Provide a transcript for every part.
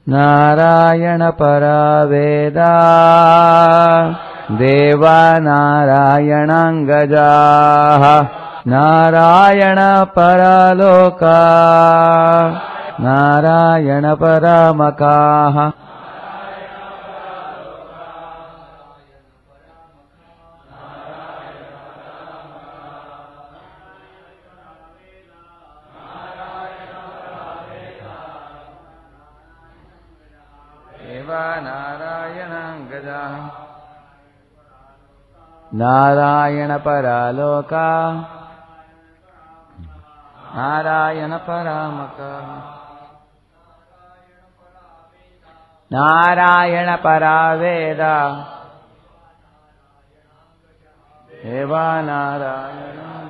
Narayana para Veda Deva Narayanangajaha Narayana para Loka Narayana para Makaha Narayana Paraloka Narayana Paramaka Narayana Paraveda Eva Narayana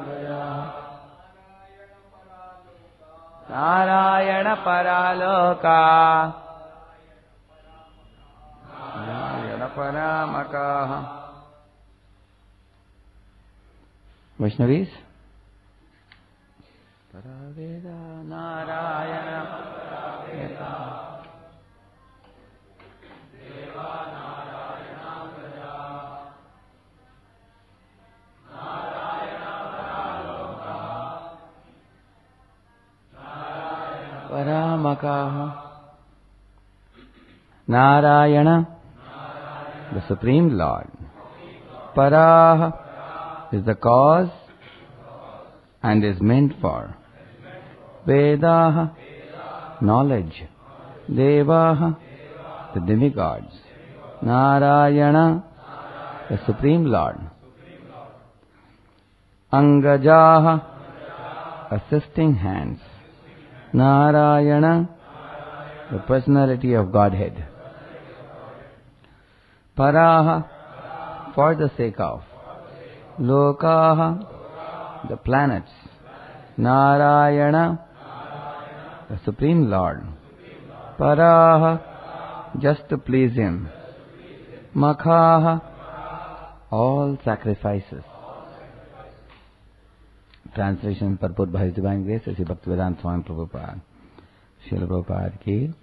Narayana Paraloka Narayana Paramaka. Vaishnavis? Paraveda Narayana Paraveda Deva Narayana Gaja Narayana Paraloka Narayana Paramakaha. Narayana, the Supreme Lord. Paraha is the cause and is meant for. Vedaha, knowledge. Devaha, the demigods. Narayana, the Supreme Lord. Angajaha, assisting hands. Narayana, the personality of Godhead. Paraha, for the sake of. Lokaha, the planets. Narayana, the Supreme Lord. Paraha, just to please Him. Makhaha, all sacrifices. Translation and purport by His Divine Grace, Sri Bhaktivedanta Swami Prabhupada. Srila Prabhupada ki.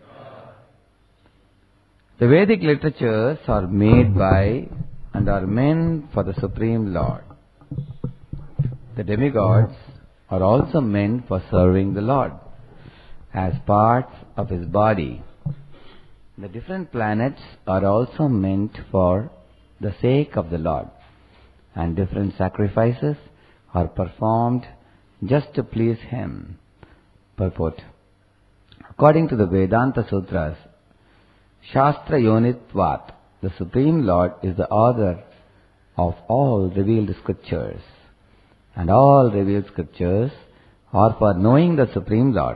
The Vedic literatures are made by and are meant for the Supreme Lord. The demigods are also meant for serving the Lord as parts of His body. The different planets are also meant for the sake of the Lord, and different sacrifices are performed just to please Him. Purport. According to the Vedanta Sutras, Shastra Yonitvat, the Supreme Lord is the author of all revealed scriptures, and all revealed scriptures are for knowing the Supreme Lord.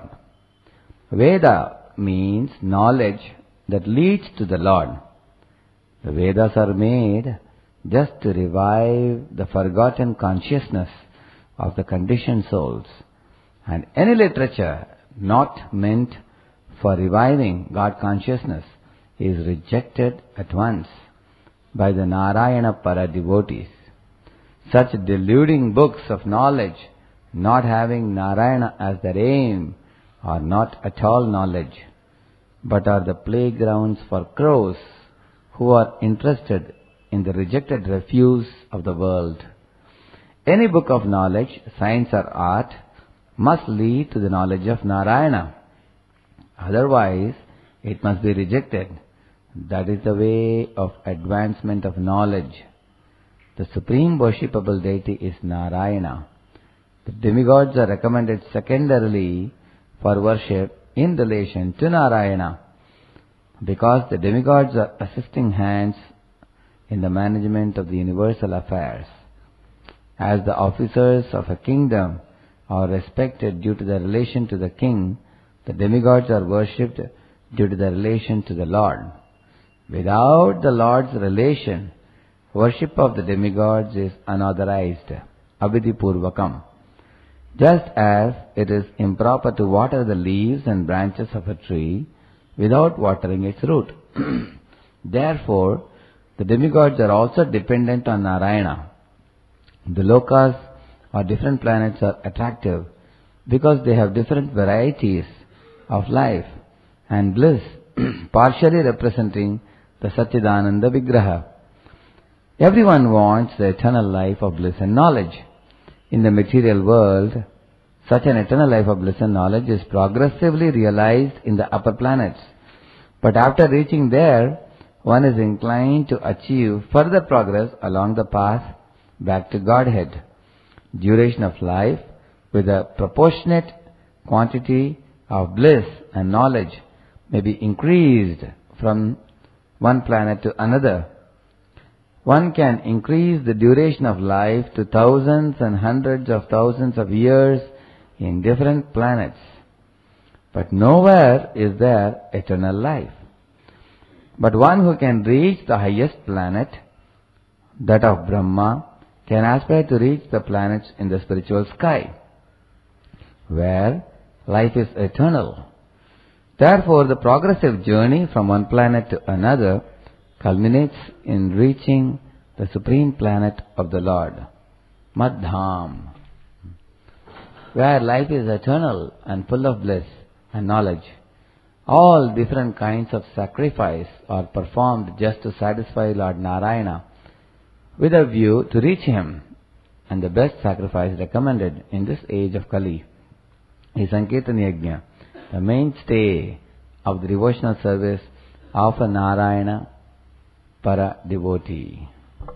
Veda means knowledge that leads to the Lord. The Vedas are made just to revive the forgotten consciousness of the conditioned souls, and any literature not meant for reviving God consciousness is rejected at once by the Narayana Para devotees. Such deluding books of knowledge, not having Narayana as their aim, are not at all knowledge, but are the playgrounds for crows who are interested in the rejected refuse of the world. Any book of knowledge, science or art, must lead to the knowledge of Narayana. Otherwise, it must be rejected. That is the way of advancement of knowledge. The supreme worshipable deity is Narayana. The demigods are recommended secondarily for worship in relation to Narayana, because the demigods are assisting hands in the management of the universal affairs. As the officers of a kingdom are respected due to their relation to the king, the demigods are worshipped due to their relation to the Lord. Without the Lord's relation, worship of the demigods is unauthorized, avidipurvakam. Just as it is improper to water the leaves and branches of a tree without watering its root. Therefore, the demigods are also dependent on Narayana. The lokas or different planets are attractive because they have different varieties of life and bliss partially representing the Satchidananda Vigraha. Everyone wants the eternal life of bliss and knowledge. In the material world, such an eternal life of bliss and knowledge is progressively realized in the upper planets. But after reaching there, one is inclined to achieve further progress along the path back to Godhead. Duration of life with a proportionate quantity of bliss and knowledge may be increased from one planet to another. One can increase the duration of life to thousands and hundreds of thousands of years in different planets. But nowhere is there eternal life. But one who can reach the highest planet, that of Brahma, can aspire to reach the planets in the spiritual sky, where life is eternal. Therefore, the progressive journey from one planet to another culminates in reaching the supreme planet of the Lord, Madham, where life is eternal and full of bliss and knowledge. All different kinds of sacrifice are performed just to satisfy Lord Narayana with a view to reach Him. And the best sacrifice recommended in this age of Kali is Sankirtan Yajna, the mainstay of the devotional service of a Narayana para devotee.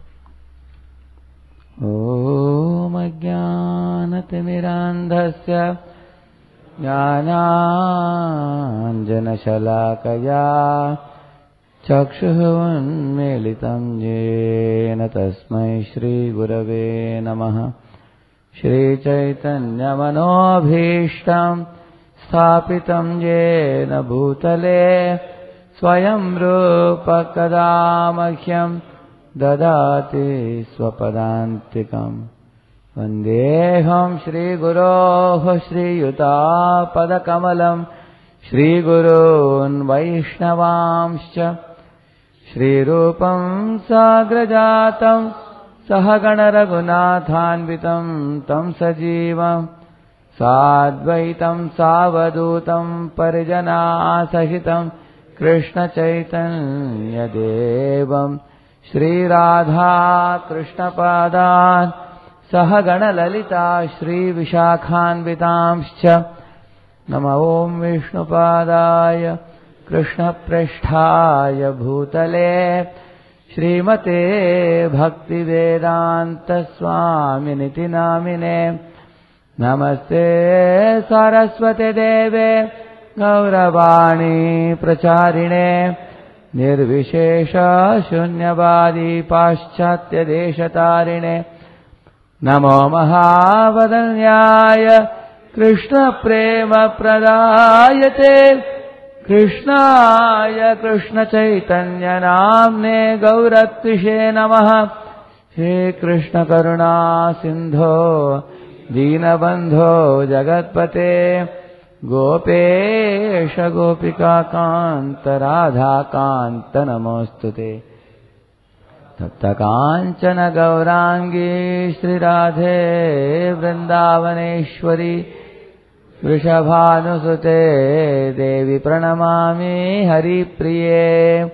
Om Ajnanatimirandhasya Jnananjanashalakaya Chakshuvunmilitam Jena Tasmai Shri Gurave Namaha. Shri Chaitanya Manobhishtam Sthapitam Jena Bhutale Swayam Rupa Kadamakyam Dadati Swapadantikam. Vandeham Shri Guroho Shri Yuta Padakamalam Shri Gurun Vaishnavamscha Shri Rupam Sagrajatam Sahagana Raghunathanvitam Tam Sajivam Sadvaitam Savadutam Parijana Sahitam Krishna Chaitanya Devam Shri Radha Krishna Padan Sahagana Lalita Shri Vishakhanvitamscha Nama Om Vishnu Padaya Krishna Prishthaya Bhutale Srimate Bhakti Vedanta Swami Niti Namine Namaste Saraswate Deve Gauravani Pracharine Nirvishesha Shunyavadi Paschatya Deshatarine Namo Mahavadanyaya Krishna Prema Pradayate Krishnaya Krishna Chaitanya Namne Gauratvishe Namaha. He Krishna Karuna Sindho Deenabandho Jagatpate Gopesha Gopika Kanta Radha Kanta Namostute Tapta Kanchana Gaurangi Shri Radhe Vrindavaneshwari Vrishabhanusute Devi Pranamami Hari Priye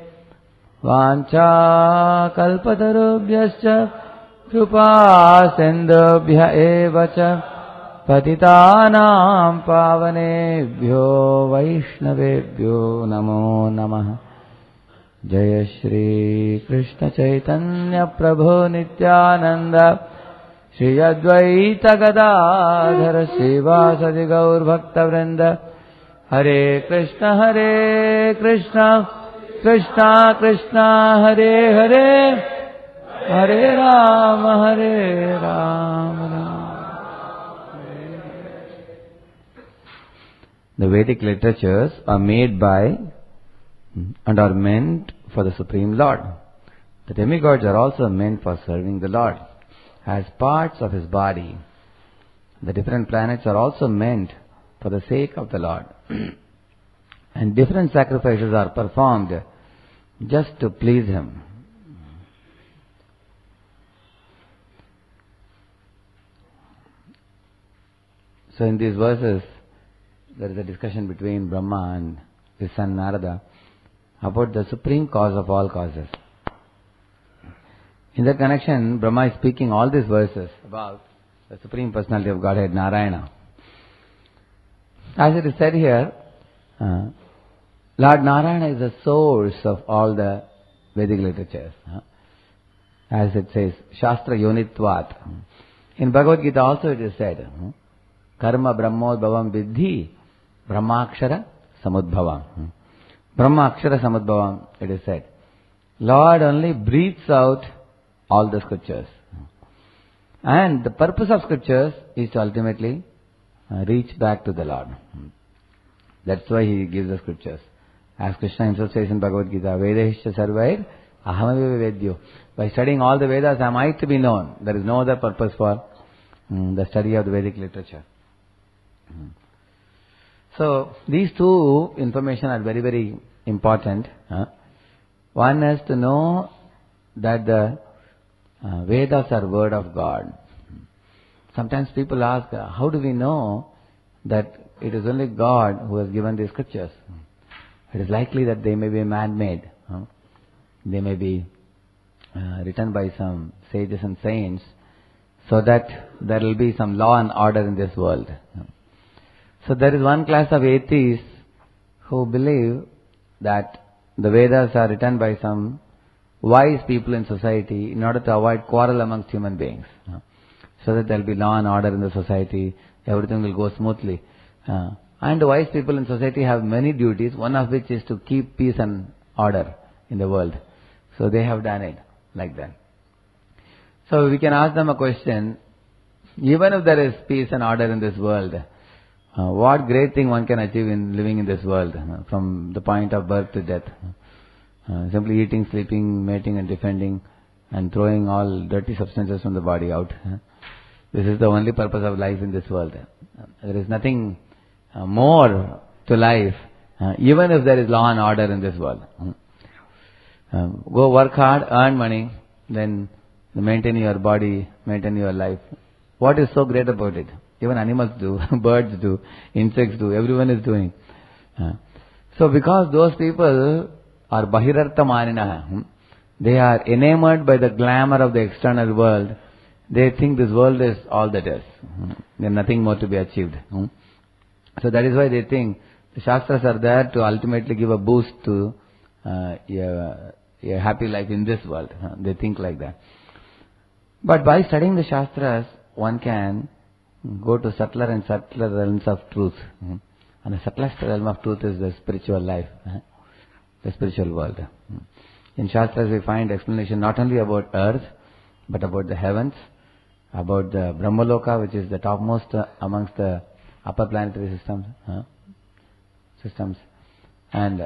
Vancha Kalpatarubhyascha Krupa Sindhubhya Evacha Patitanam Pavanebhyo Vaishnavebhyo Namo Namaha. Jaya Shri Krishna Chaitanya Prabhu Nityananda Shri Advaita Gadadhara Srivasadi Gaur Bhakta Vrinda. Hare Krishna Krishna Krishna Hare Hare Hare Rama The Vedic literatures are made by and are meant for the Supreme Lord. The demigods are also meant for serving the Lord as parts of His body. The different planets are also meant for the sake of the Lord. And different sacrifices are performed just to please Him. So in these verses, there is a discussion between Brahma and his son Narada. about the supreme cause of all causes. In that connection, Brahma is speaking all these verses about the Supreme Personality of Godhead, Narayana. As it is said here, Lord Narayana is the source of all the Vedic literatures. As it says, Shastra Yonitvat. In Bhagavad Gita also it is said, Karma Brahmodbhavam Vidhi Brahmakshara Samudbhavam. Brahmakshara Samudbhavam, it is said. Lord only breathes out all the scriptures. And the purpose of scriptures is to ultimately reach back to the Lord. That's why He gives the scriptures. As Krishna Himself says in Bhagavad Gita, Vedahishya Sarvair Ahamaviva Vedyo. By studying all the Vedas, I might to be known. There is no other purpose for the study of the Vedic literature. So, these two information are very, very important. One is to know that the Vedas are word of God. Sometimes people ask, how do we know that it is only God who has given these scriptures? It is likely that they may be man-made. They may be written by some sages and saints so that there will be some law and order in this world. So there is one class of atheists who believe that the Vedas are written by some wise people in society in order to avoid quarrel amongst human beings. So that there will be law and order in the society, everything will go smoothly. And the wise people in society have many duties, one of which is to keep peace and order in the world. So they have done it like that. So we can ask them a question, even if there is peace and order in this world, what great thing one can achieve in living in this world, from the point of birth to death? Simply eating, sleeping, mating and defending and throwing all dirty substances from the body out. This is the only purpose of life in this world. There is nothing more to life, even if there is law and order in this world. Go work hard, earn money, then maintain your body, maintain your life. What is so great about it? Even animals do, birds do, insects do, everyone is doing. So because those people are Bahirartha Maninaha, they are enamored by the glamour of the external world, they think this world is all that is. There is nothing more to be achieved. So that is why they think the Shastras are there to ultimately give a boost to a happy life in this world. They think like that. But by studying the Shastras, one can go to subtler and subtler realms of truth. And the subtlest realm of truth is the spiritual life, the spiritual world. In Shastras we find explanation not only about earth, but about the heavens, about the Brahmaloka, which is the topmost amongst the upper planetary systems. And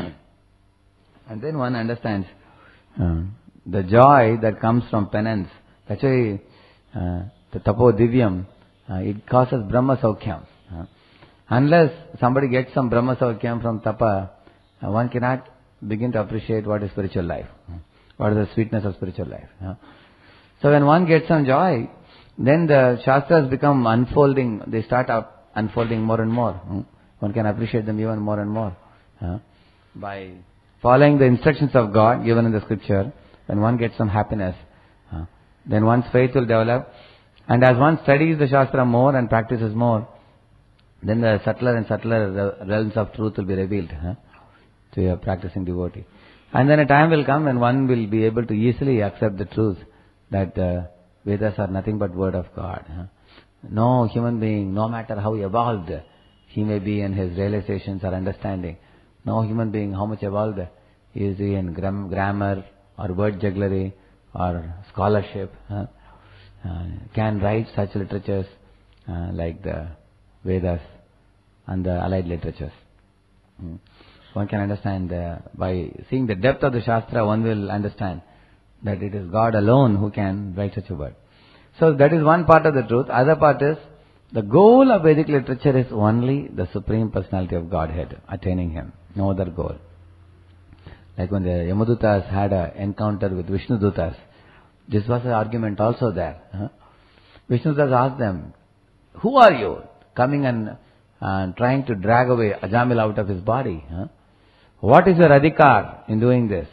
and then one understands the joy that comes from penance. That's why the Tapo Divyam, it causes Brahma Saukyam. Unless somebody gets some Brahma Saukyam from Tapa, one cannot begin to appreciate what is spiritual life, what is the sweetness of spiritual life. So when one gets some joy, then the Shastras become unfolding, they start up unfolding more and more. One can appreciate them even more and more. By following the instructions of God given in the scripture, when one gets some happiness, then one's faith will develop. And as one studies the Shastra more and practices more, then the subtler and subtler realms of truth will be revealed to a practicing devotee. And then a time will come when one will be able to easily accept the truth that Vedas are nothing but word of God. No human being, no matter how evolved he may be in his realizations or understanding, no human being, how much evolved is he in grammar or word jugglery or scholarship, can write such literatures like the Vedas and the allied literatures. One can understand, by seeing the depth of the Shastra, one will understand that it is God alone who can write such a word. So that is one part of the truth. Other part is, the goal of Vedic literature is only the Supreme Personality of Godhead, attaining Him. No other goal. Like when the Yamadutas had an encounter with Vishnudutas, this was an argument also there. Vishnudutas asked them, who are you coming and trying to drag away Ajamil out of his body? What is your adhikar in doing this?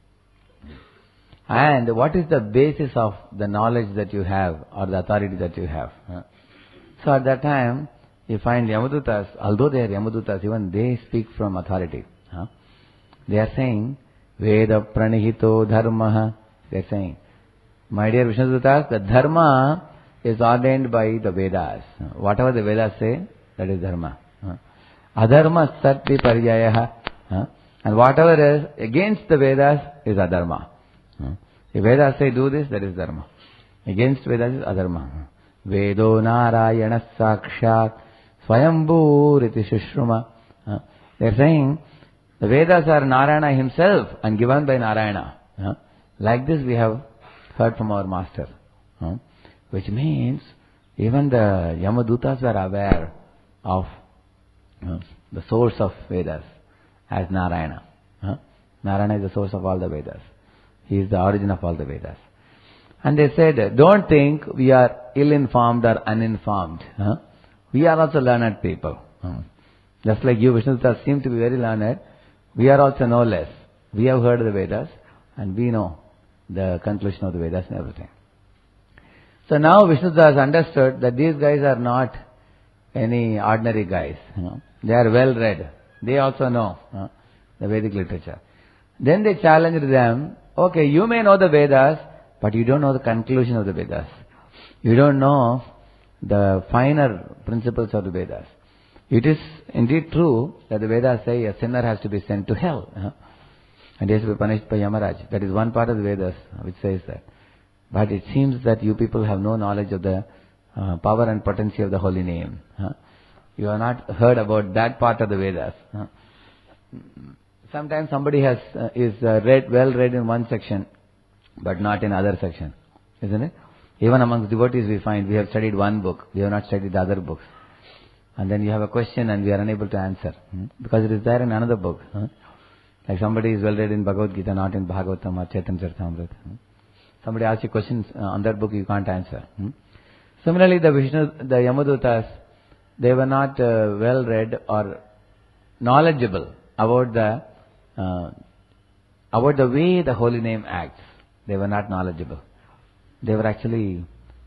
And what is the basis of the knowledge that you have or the authority that you have? So at that time, you find Yamadutas, although they are Yamadutas, even they speak from authority. They are saying, Veda pranihito dharma. They are saying, my dear Vishnudutas, the dharma is ordained by the Vedas. Whatever the Vedas say, that is dharma. Adharma sati paryayaha. And whatever is against the Vedas is adharma. If Vedas say do this, that is dharma. Against Vedas is adharma. Vedo narayana sakshat swayambhu riti shishruma. They are saying, the Vedas are Narayana himself and given by Narayana. Like this we have heard from our master. Which means even the Yamadutas were aware of the source of Vedas as Narayana. Narayana is the source of all the Vedas. He is the origin of all the Vedas. And they said, don't think we are ill-informed or uninformed. We are also learned people. Just like you, Vishnudutas, seem to be very learned. We are also no less. We have heard the Vedas and we know the conclusion of the Vedas and everything. So now Vishnudutas understood that these guys are not any ordinary guys. They are well read. They also know the Vedic literature. Then they challenged them, okay, you may know the Vedas, but you don't know the conclusion of the Vedas. You don't know the finer principles of the Vedas. It is indeed true that the Vedas say a sinner has to be sent to hell. And he has to be punished by Yamaraj. That is one part of the Vedas which says that. But it seems that you people have no knowledge of the power and potency of the holy name. You have not heard about that part of the Vedas. Sometimes somebody is well read in one section, but not in other section. Isn't it? Even amongst devotees we find we have studied one book, we have not studied the other books. And then you have a question and we are unable to answer. Because it is there in another book. Like somebody is well read in Bhagavad Gita, not in Bhagavatam or Chaitanya Charitamrita. Somebody asks you questions on that book, you can't answer. Similarly, the Yamadutas, they were not well read or knowledgeable about the way the holy name acts. They were not knowledgeable. They were actually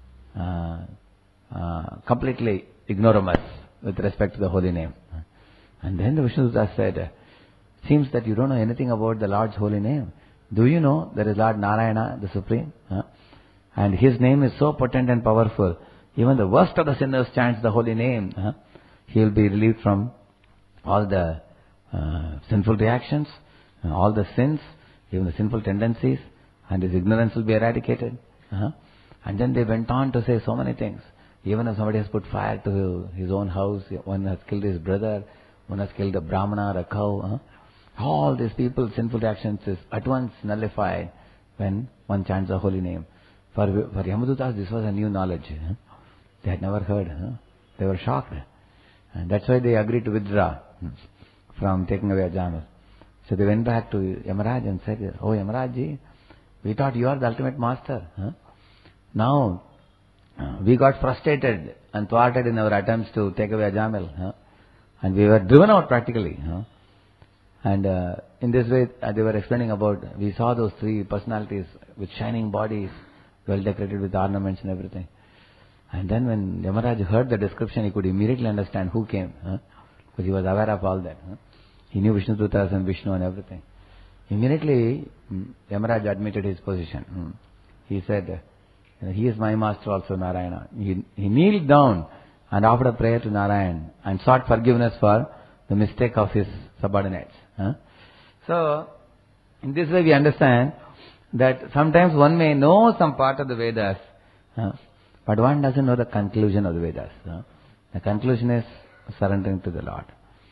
completely ignoramus with respect to the holy name. And then the Vishnudutas said, seems that you don't know anything about the Lord's holy name. Do you know there is Lord Narayana, the Supreme? And His name is so potent and powerful. Even the worst of the sinners chants the holy name. He will be relieved from all the sinful reactions, all the sins, even the sinful tendencies, and his ignorance will be eradicated. And then they went on to say so many things. Even if somebody has put fire to his own house, one has killed his brother, one has killed a brahmana or a cow. All these people's sinful reactions is at once nullified when one chants the holy name. For Yamadutas, this was a new knowledge. They had never heard. They were shocked. And that's why they agreed to withdraw from taking away Ajamil. So they went back to Yamaraj and said, oh Yamaraj, we thought you are the ultimate master. Now, we got frustrated and thwarted in our attempts to take away Ajamil. And we were driven out practically. And in this way, they were explaining about, we saw those three personalities with shining bodies, well decorated with ornaments and everything. And then when Yamaraj heard the description, he could immediately understand who came. Because he was aware of all that. He knew Vishnudutas and Vishnu and everything. Immediately, Yamaraj admitted his position. He said, he is my master also, Narayana. He kneeled down and offered a prayer to Narayan and sought forgiveness for the mistake of his subordinates. So, in this way we understand that sometimes one may know some part of the Vedas, but one doesn't know the conclusion of the Vedas. The conclusion is surrendering to the Lord.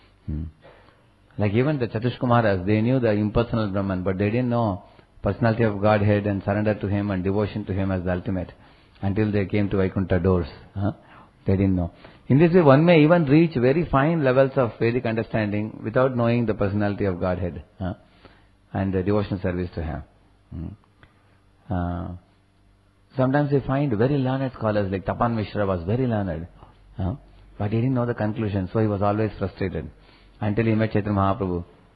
Like even the Chatushkumaras, they knew the impersonal Brahman, but they didn't know personality of Godhead and surrender to Him and devotion to Him as the ultimate until they came to Vaikuntha doors. They didn't know. In this way, one may even reach very fine levels of Vedic understanding without knowing the personality of Godhead and the devotional service to Him. Sometimes we find very learned scholars like Tapan Mishra was very learned, but he didn't know the conclusion, so he was always frustrated until he met Chaitanya Mahaprabhu.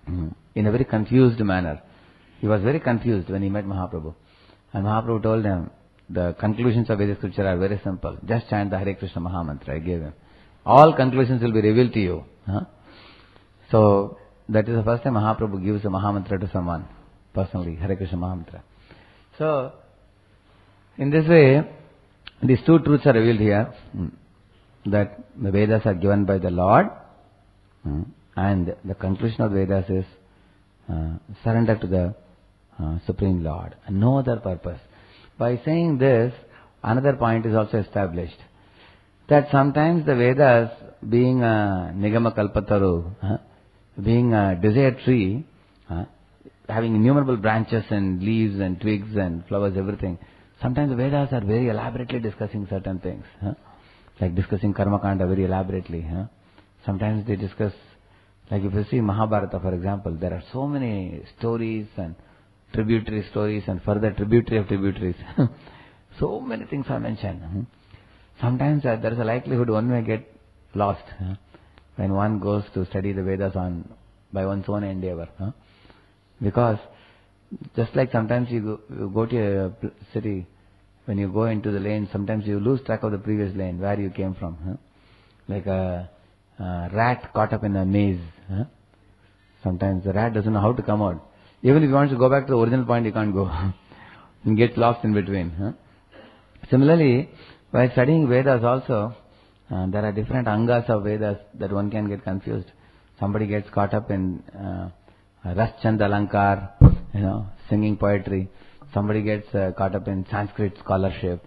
in a very confused manner. He was very confused when he met Mahaprabhu. And Mahaprabhu told him, the conclusions of Vedic scripture are very simple. Just chant the Hare Krishna Mahamantra I gave him. All conclusions will be revealed to you. So, that is the first time Mahaprabhu gives a Mahamantra to someone, personally, Hare Krishna Mahamantra. So, in this way, these two truths are revealed here, that the Vedas are given by the Lord, and the conclusion of the Vedas is surrender to the Supreme Lord, and no other purpose. By saying this, another point is also established, that sometimes the Vedas, being a Nigama Kalpataru, being a desert tree, having innumerable branches and leaves and twigs and flowers, everything, sometimes the Vedas are very elaborately discussing certain things, like discussing Karma Kanda very elaborately. Sometimes they discuss, like if you see Mahabharata, for example, there are so many stories and tributary stories and further tributary of tributaries. So many things are mentioned. Sometimes there is a likelihood one may get lost when one goes to study the Vedas by one's own endeavor. Because just like sometimes you go to a city, when you go into the lane, sometimes you lose track of the previous lane, where you came from. Like a rat caught up in a maze. Sometimes the rat doesn't know how to come out. Even if he wants to go back to the original point, he can't go. He gets lost in between. Similarly, while studying Vedas also, there are different angas of Vedas that one can get confused. Somebody gets caught up in Ras Chand Alankar, singing poetry. Somebody gets caught up in Sanskrit scholarship.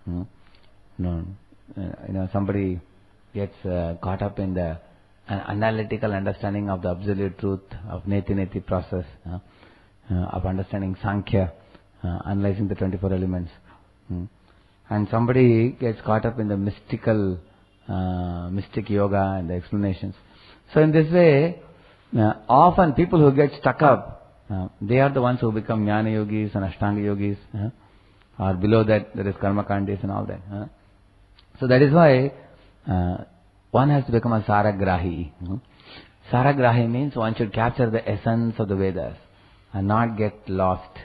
Somebody gets caught up in the analytical understanding of the absolute truth of Neti process, of understanding Sankhya, analyzing the 24 elements. And somebody gets caught up in the mystic yoga and the explanations. So in this way, often people who get stuck up, they are the ones who become Jnana Yogis and Ashtanga Yogis, or below that there is Karma Kandis and all that. So that is why one has to become a Saragrahi. Saragrahi means one should capture the essence of the Vedas and not get lost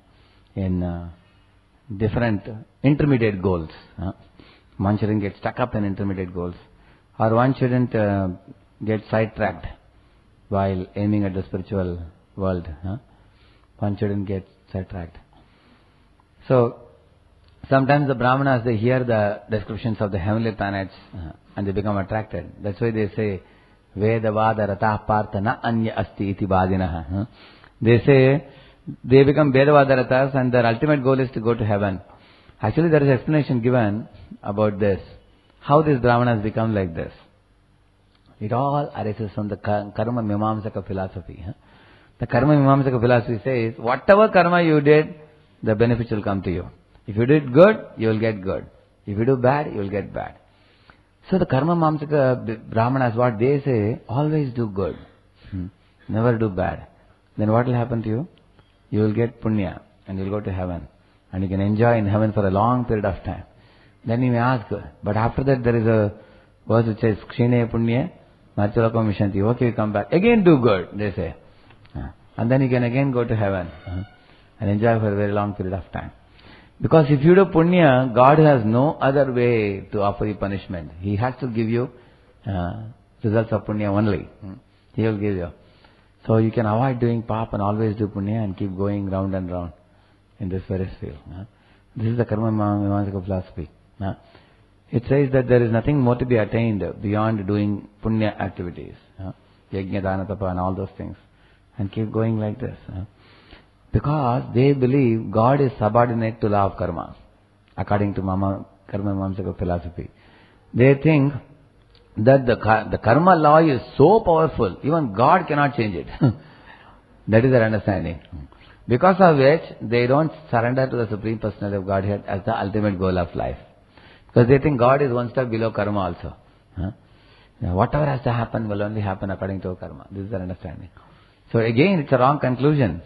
in different intermediate goals. One shouldn't get stuck up in intermediate goals, or one shouldn't get sidetracked while aiming at the spiritual world. One shouldn't get sidetracked. So, sometimes the Brahmanas, they hear the descriptions of the heavenly planets and they become attracted. That's why they say, Veda Vada Ratah Partha Na Anya Asti Iti Vadinaha. They say, they become Veda Vada Rathas and their ultimate goal is to go to heaven. Actually, there is an explanation given about this. How these Brahmanas become like this. It all arises from the Karma Mimamsaka philosophy. The Karma Mimamsaka philosophy says, whatever karma you did, the benefits will come to you. If you did good, you will get good. If you do bad, you will get bad. So the Karma Mimamsaka Brahmanas, what they say, always do good. Never do bad. Then what will happen to you? You will get punya and you will go to heaven. And you can enjoy in heaven for a long period of time. Then you may ask, but after that there is a verse which says, Kshine punya, Marchalakam Vishanti. Okay, you come back. Again do good, they say. And then you can again go to heaven and enjoy for a very long period of time. Because if you do punya, God has no other way to offer you punishment. He has to give you results of punya only. He will give you. So you can avoid doing pap and always do punya and keep going round and round in this very field. This is the Karma Mimamsaka philosophy. It says that there is nothing more to be attained beyond doing punya activities. Yajna, dana, tapa and all those things. And keep going like this. Because they believe God is subordinate to law of karma, according to Karma Mimamsaka philosophy. They think that the karma law is so powerful, even God cannot change it. That is their understanding. Because of which, they don't surrender to the Supreme Personality of Godhead as the ultimate goal of life. Because they think God is one step below karma also. Whatever has to happen will only happen according to karma. This is their understanding. So again, it's a wrong conclusion.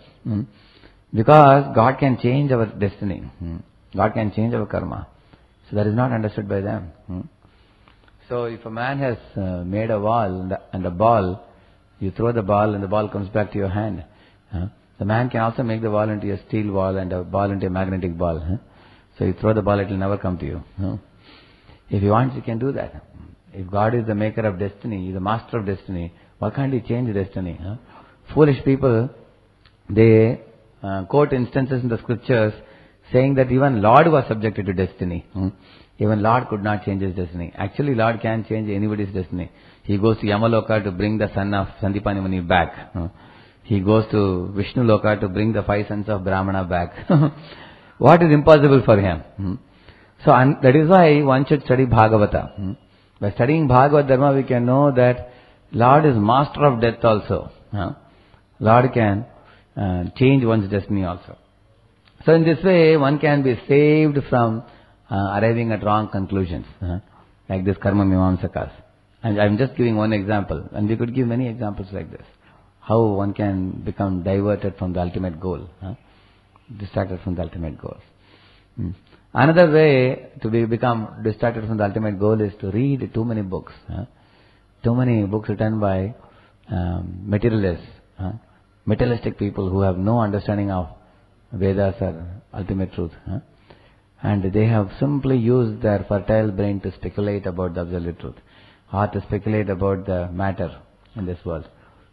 Because God can change our destiny. God can change our karma. So that is not understood by them. So if a man has made a wall and a ball You throw the ball and the ball comes back to your hand. The man can also make the ball into a steel ball and a ball into a magnetic ball. So you throw the ball, it will never come to you. If he wants, he can do that. If God is the maker of destiny, He is the master of destiny, why can't He change destiny? Foolish people, they quote instances in the scriptures saying that even Lord was subjected to destiny. Even Lord could not change His destiny. Actually, Lord can change anybody's destiny. He goes to Yamaloka to bring the son of Sandipani Muni back. He goes to Vishnu Loka to bring the 5 sons of Brahmana back. What is impossible for Him? So that is why one should study Bhagavata. By studying Bhagavad Dharma, we can know that Lord is master of death also. Lord can change one's destiny also. So in this way, one can be saved from arriving at wrong conclusions, like this Karma Mimamsakas. And I'm just giving one example, and we could give many examples like this. How one can become diverted from the ultimate goal, distracted from the ultimate goal. Another way to become distracted from the ultimate goal is to read too many books. Too many books written by materialists, materialistic people who have no understanding of Vedas or ultimate truth. And they have simply used their fertile brain to speculate about the absolute truth, or to speculate about the matter in this world.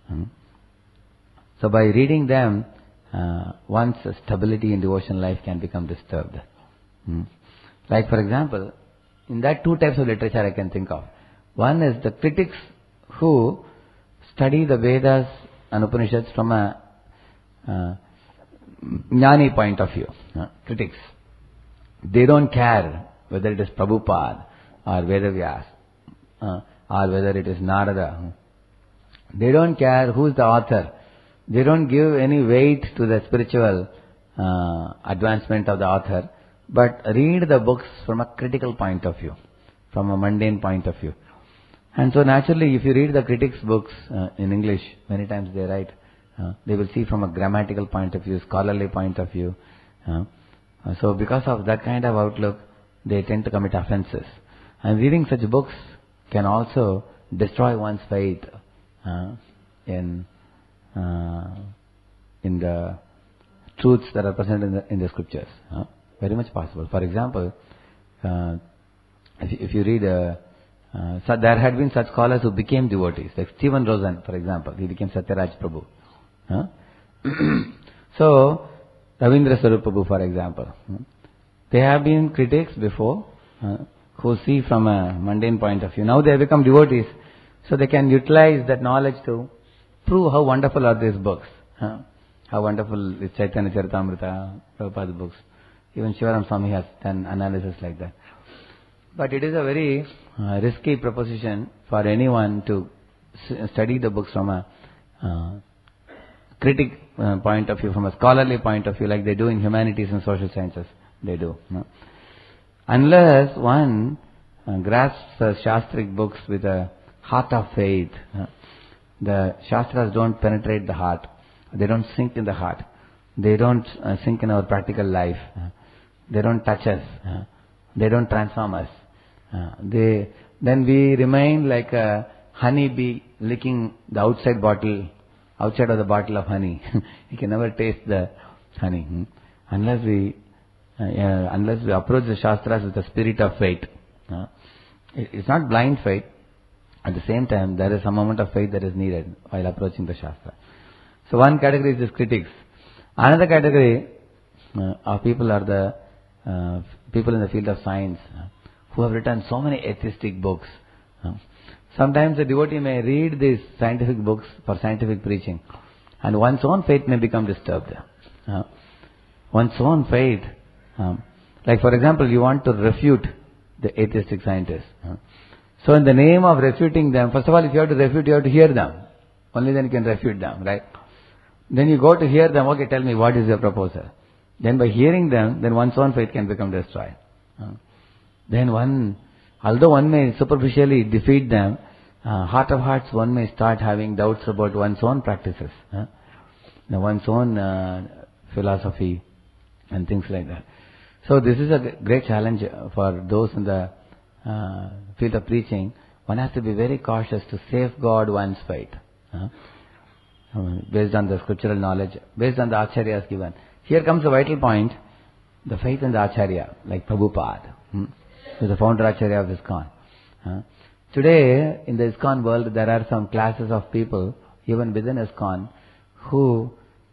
So by reading them, one's stability in devotional life can become disturbed. Like for example, in that 2 types of literature I can think of. One is the critics who study the Vedas and Upanishads from a Jnani point of view. Critics. They don't care whether it is Prabhupada or Vedavyas or whether it is Narada. They don't care who is the author. They don't give any weight to the spiritual advancement of the author, but read the books from a critical point of view, from a mundane point of view. And so naturally, if you read the critics' books in English, many times they write, they will see from a grammatical point of view, scholarly point of view. So because of that kind of outlook, they tend to commit offenses. And reading such books can also destroy one's faith in the truths that are present in the scriptures. Very much possible. For example, if you read, so there had been such scholars who became devotees, like Stephen Rosen, for example. He became Satyaraj Prabhu. So, Ravindra Swarup Prabhu, for example. They have been critics before, who see from a mundane point of view. Now they have become devotees, so they can utilize that knowledge to prove how wonderful are these books. How wonderful is Chaitanya Charitamrita, Prabhupada's books. Even Shivaram Swami has done analysis like that. But it is a very risky proposition for anyone to study the books from a critic point of view, from a scholarly point of view, like they do in humanities and social sciences. They do. Unless one grasps the Shastric books with a heart of faith. The Shastras don't penetrate the heart. They don't sink in the heart. They don't sink in our practical life. They don't touch us. They don't transform us. Then we remain like a honeybee licking the outside of the bottle of honey. You can never taste the honey unless we approach the Shastras with the spirit of faith. It's not blind faith. At the same time, there is some amount of faith that is needed while approaching the Shastra. So one category is this critics. Another category of people are the people in the field of science who have written so many atheistic books. Sometimes a devotee may read these scientific books for scientific preaching, and one's own faith may become disturbed. One's own faith, like for example, you want to refute the atheistic scientists. So in the name of refuting them, first of all, if you have to refute, you have to hear them. Only then you can refute them, right? Then you go to hear them, okay, tell me what is your proposal. Then by hearing them, then one's own faith can become destroyed. Then although one may superficially defeat them, heart of hearts one may start having doubts about one's own practices, one's own philosophy and things like that. So this is a great challenge for those in the field of preaching. One has to be very cautious to safeguard one's faith. Based on the scriptural knowledge, based on the acharyas given. Here comes the vital point, the faith in the acharya, like Prabhupada, who is the founder acharya of ISKCON. Today, in the ISKCON world, there are some classes of people, even within ISKCON, who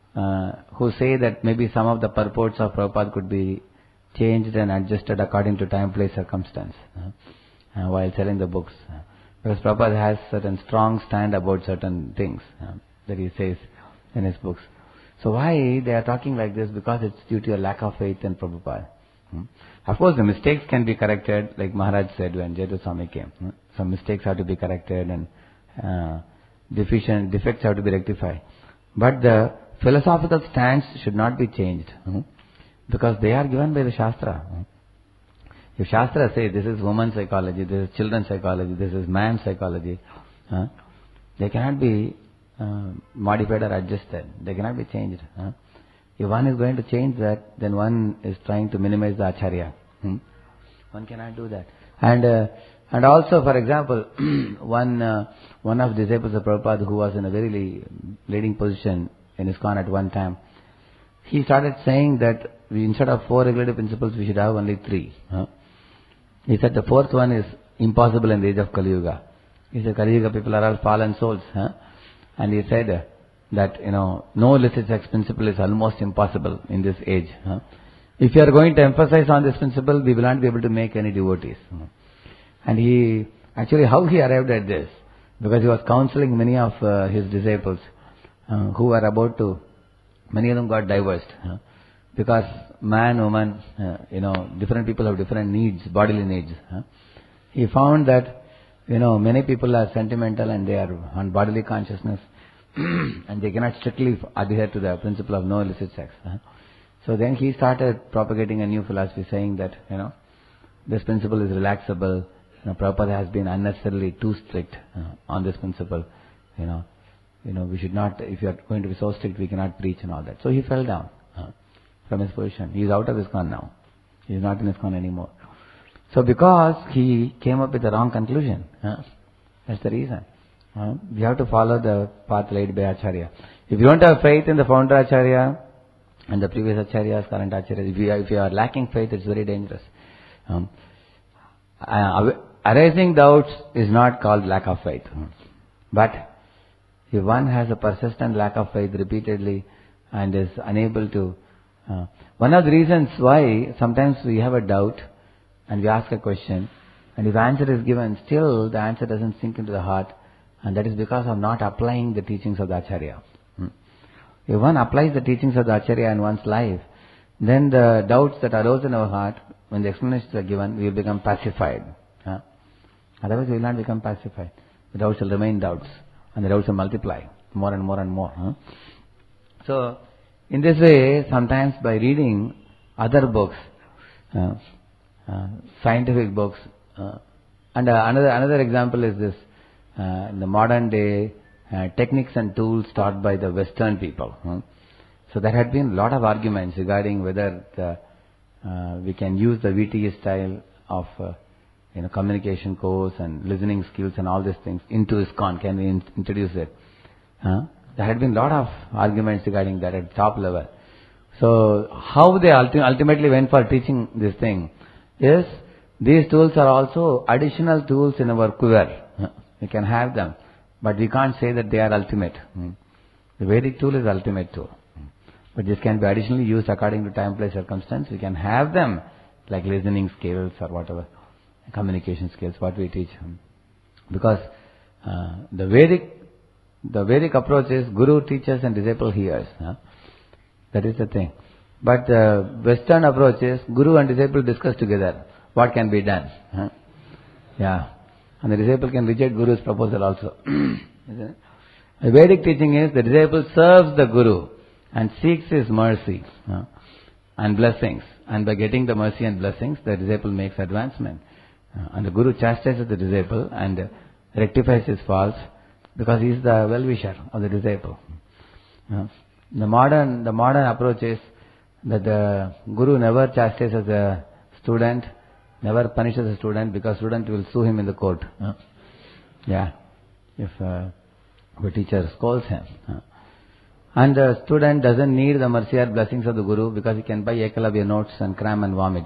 say that maybe some of the purports of Prabhupada could be changed and adjusted according to time, place, circumstance, while selling the books. Because Prabhupada has certain strong stand about certain things that he says in his books. So why they are talking like this? Because it's due to a lack of faith in Prabhupada. Of course, the mistakes can be corrected, like Maharaj said when Jayadeva Swami came. Some mistakes have to be corrected and defects have to be rectified. But the philosophical stance should not be changed, because they are given by the Shastra. If Shastra says this is woman's psychology, this is children's psychology, this is man's psychology, they cannot be modified or adjusted. They cannot be changed. If one is going to change that, then one is trying to minimize the acharya. One cannot do that. And also, for example, one of the disciples of Prabhupada who was in a very leading position in ISKCON at one time, he started saying that instead of 4 regulative principles, we should have only 3. He said the 4th one is impossible in the age of Kali Yuga. He said Kali Yuga people are all fallen souls. And he said that, no illicit sex principle is almost impossible in this age. If you are going to emphasize on this principle, we will not be able to make any devotees. And how he arrived at this? Because he was counseling many of his disciples who were about to, many of them got divorced. Because man, woman, different people have different needs, bodily needs. He found that, many people are sentimental and they are on bodily consciousness and they cannot strictly adhere to the principle of no illicit sex. So then he started propagating a new philosophy saying that, this principle is relaxable. Prabhupada has been unnecessarily too strict on this principle. We should not, if you are going to be so strict, we cannot preach and all that. So he fell down from his position. He is out of ISKCON now. He is not in ISKCON anymore. So because he came up with the wrong conclusion, that's the reason. We have to follow the path laid by Acharya. If you don't have faith in the founder Acharya and the previous Acharyas, current Acharyas, if you are lacking faith, it's very dangerous. Arising doubts is not called lack of faith. But if one has a persistent lack of faith repeatedly and is unable to... one of the reasons why sometimes we have a doubt and we ask a question, and if answer is given, still the answer doesn't sink into the heart, and that is because of not applying the teachings of the Acharya. If one applies the teachings of the Acharya in one's life, then the doubts that arose in our heart, when the explanations are given, we will become pacified. Otherwise we will not become pacified. The doubts will remain doubts, and the doubts will multiply more and more and more. So, in this way, sometimes by reading other books, scientific books, and another example is this, in the modern day, techniques and tools taught by the Western people. So there had been a lot of arguments regarding whether we can use the VTE style of communication course and listening skills and all these things into ISKCON. Can we introduce it? There had been a lot of arguments regarding that at top level. So how they ultimately went for teaching this thing is, these tools are also additional tools in our quiver. We can have them, but we can't say that they are ultimate. The Vedic tool is ultimate tool, but this can be additionally used according to time, place, circumstance. We can have them like listening skills or whatever, communication skills, what we teach. Because the Vedic approach is Guru teaches and disciple hears. That is the thing. But the Western approach is Guru and disciple discuss together what can be done. And the disciple can reject Guru's proposal also. The Vedic teaching is the disciple serves the Guru and seeks his mercy and blessings. And by getting the mercy and blessings, the disciple makes advancement. And the Guru chastises the disciple and rectifies his faults, because he is the well-wisher of the disciple. The modern approach is that the Guru never chastises a student, never punishes a student, because student will sue him in the court. If The teacher scolds him. And the student doesn't need the mercy or blessings of the Guru because he can buy Ekalavya notes and cram and vomit.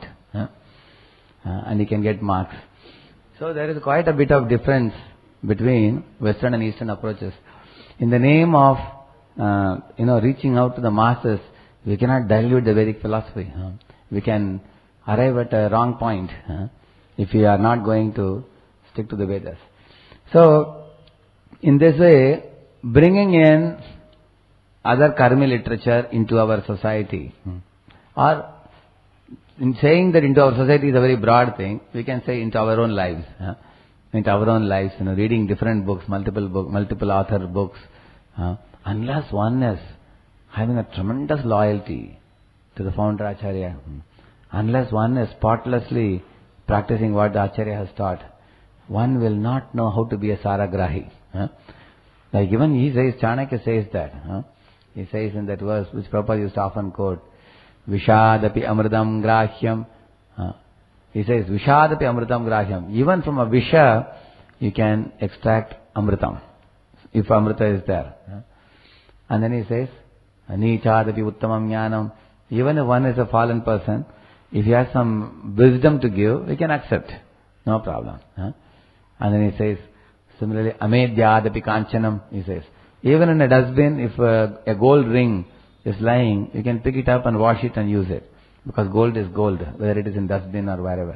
And he can get marks. So there is quite a bit of difference between Western and Eastern approaches. In the name of reaching out to the masses, we cannot dilute the Vedic philosophy. We can arrive at a wrong point if we are not going to stick to the Vedas. So, in this way, bringing in other karmi literature into our society, or in saying that into our society is a very broad thing, we can say into our own lives. Into our own lives, reading different books, multiple author books, unless one is having a tremendous loyalty to the founder Acharya, unless one is spotlessly practicing what the Acharya has taught, one will not know how to be a Saragrahi. Like even he says, Chanakya says that. He says in that verse, which Prabhupada used to often quote, Vishadapi amritam grahyam. He says, Vishadapi amritam grahyam. Even from a Visha, you can extract amritam, if amrita is there. And then he says, Nichadapi uttamam jnanam. Even if one is a fallen person, if he has some wisdom to give, we can accept. No problem. And then he says, similarly, Amedyadapi kanchanam, he says. Even in a dustbin, if a gold ring is lying, you can pick it up and wash it and use it. Because gold is gold, whether it is in dustbin or wherever.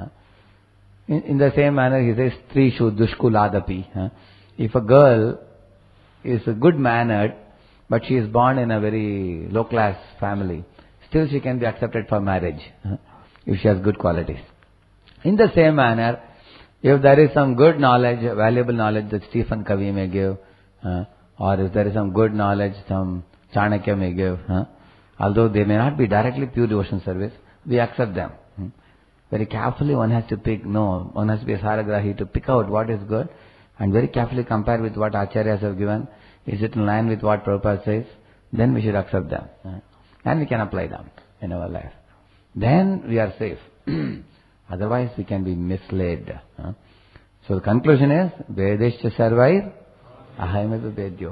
In the same manner, he says, Strishu dushkuladapi. If a girl is good-mannered, but she is born in a very low-class family, still she can be accepted for marriage, if she has good qualities. In the same manner, if there is some good knowledge, valuable knowledge that Stephen Covey may give, or if there is some good knowledge some Chanakya may give, although they may not be directly pure devotion service, we accept them. Very carefully one has to pick, one has to be a Saragrahi to pick out what is good and very carefully compare with what Acharyas have given. Is it in line with what Prabhupada says? Then we should accept them. And we can apply them in our life. Then we are safe. Otherwise we can be misled. So the conclusion is, Vedescha Sarvair Ahaimevi Vedyo.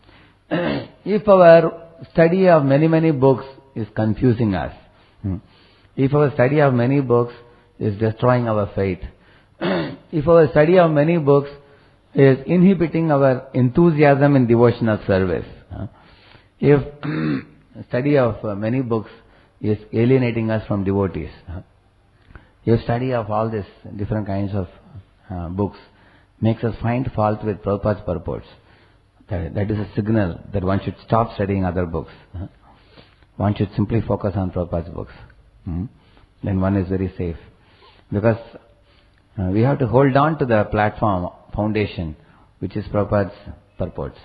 If our study of many books is confusing us, if our study of many books is destroying our faith, if our study of many books is inhibiting our enthusiasm in devotional service, if study of many books is alienating us from devotees, if study of all these different kinds of books makes us find fault with Prabhupada's purports, that is a signal that one should stop studying other books. One should simply focus on Prabhupada's books. Then one is very safe. Because we have to hold on to the platform, foundation, which is Prabhupada's purports.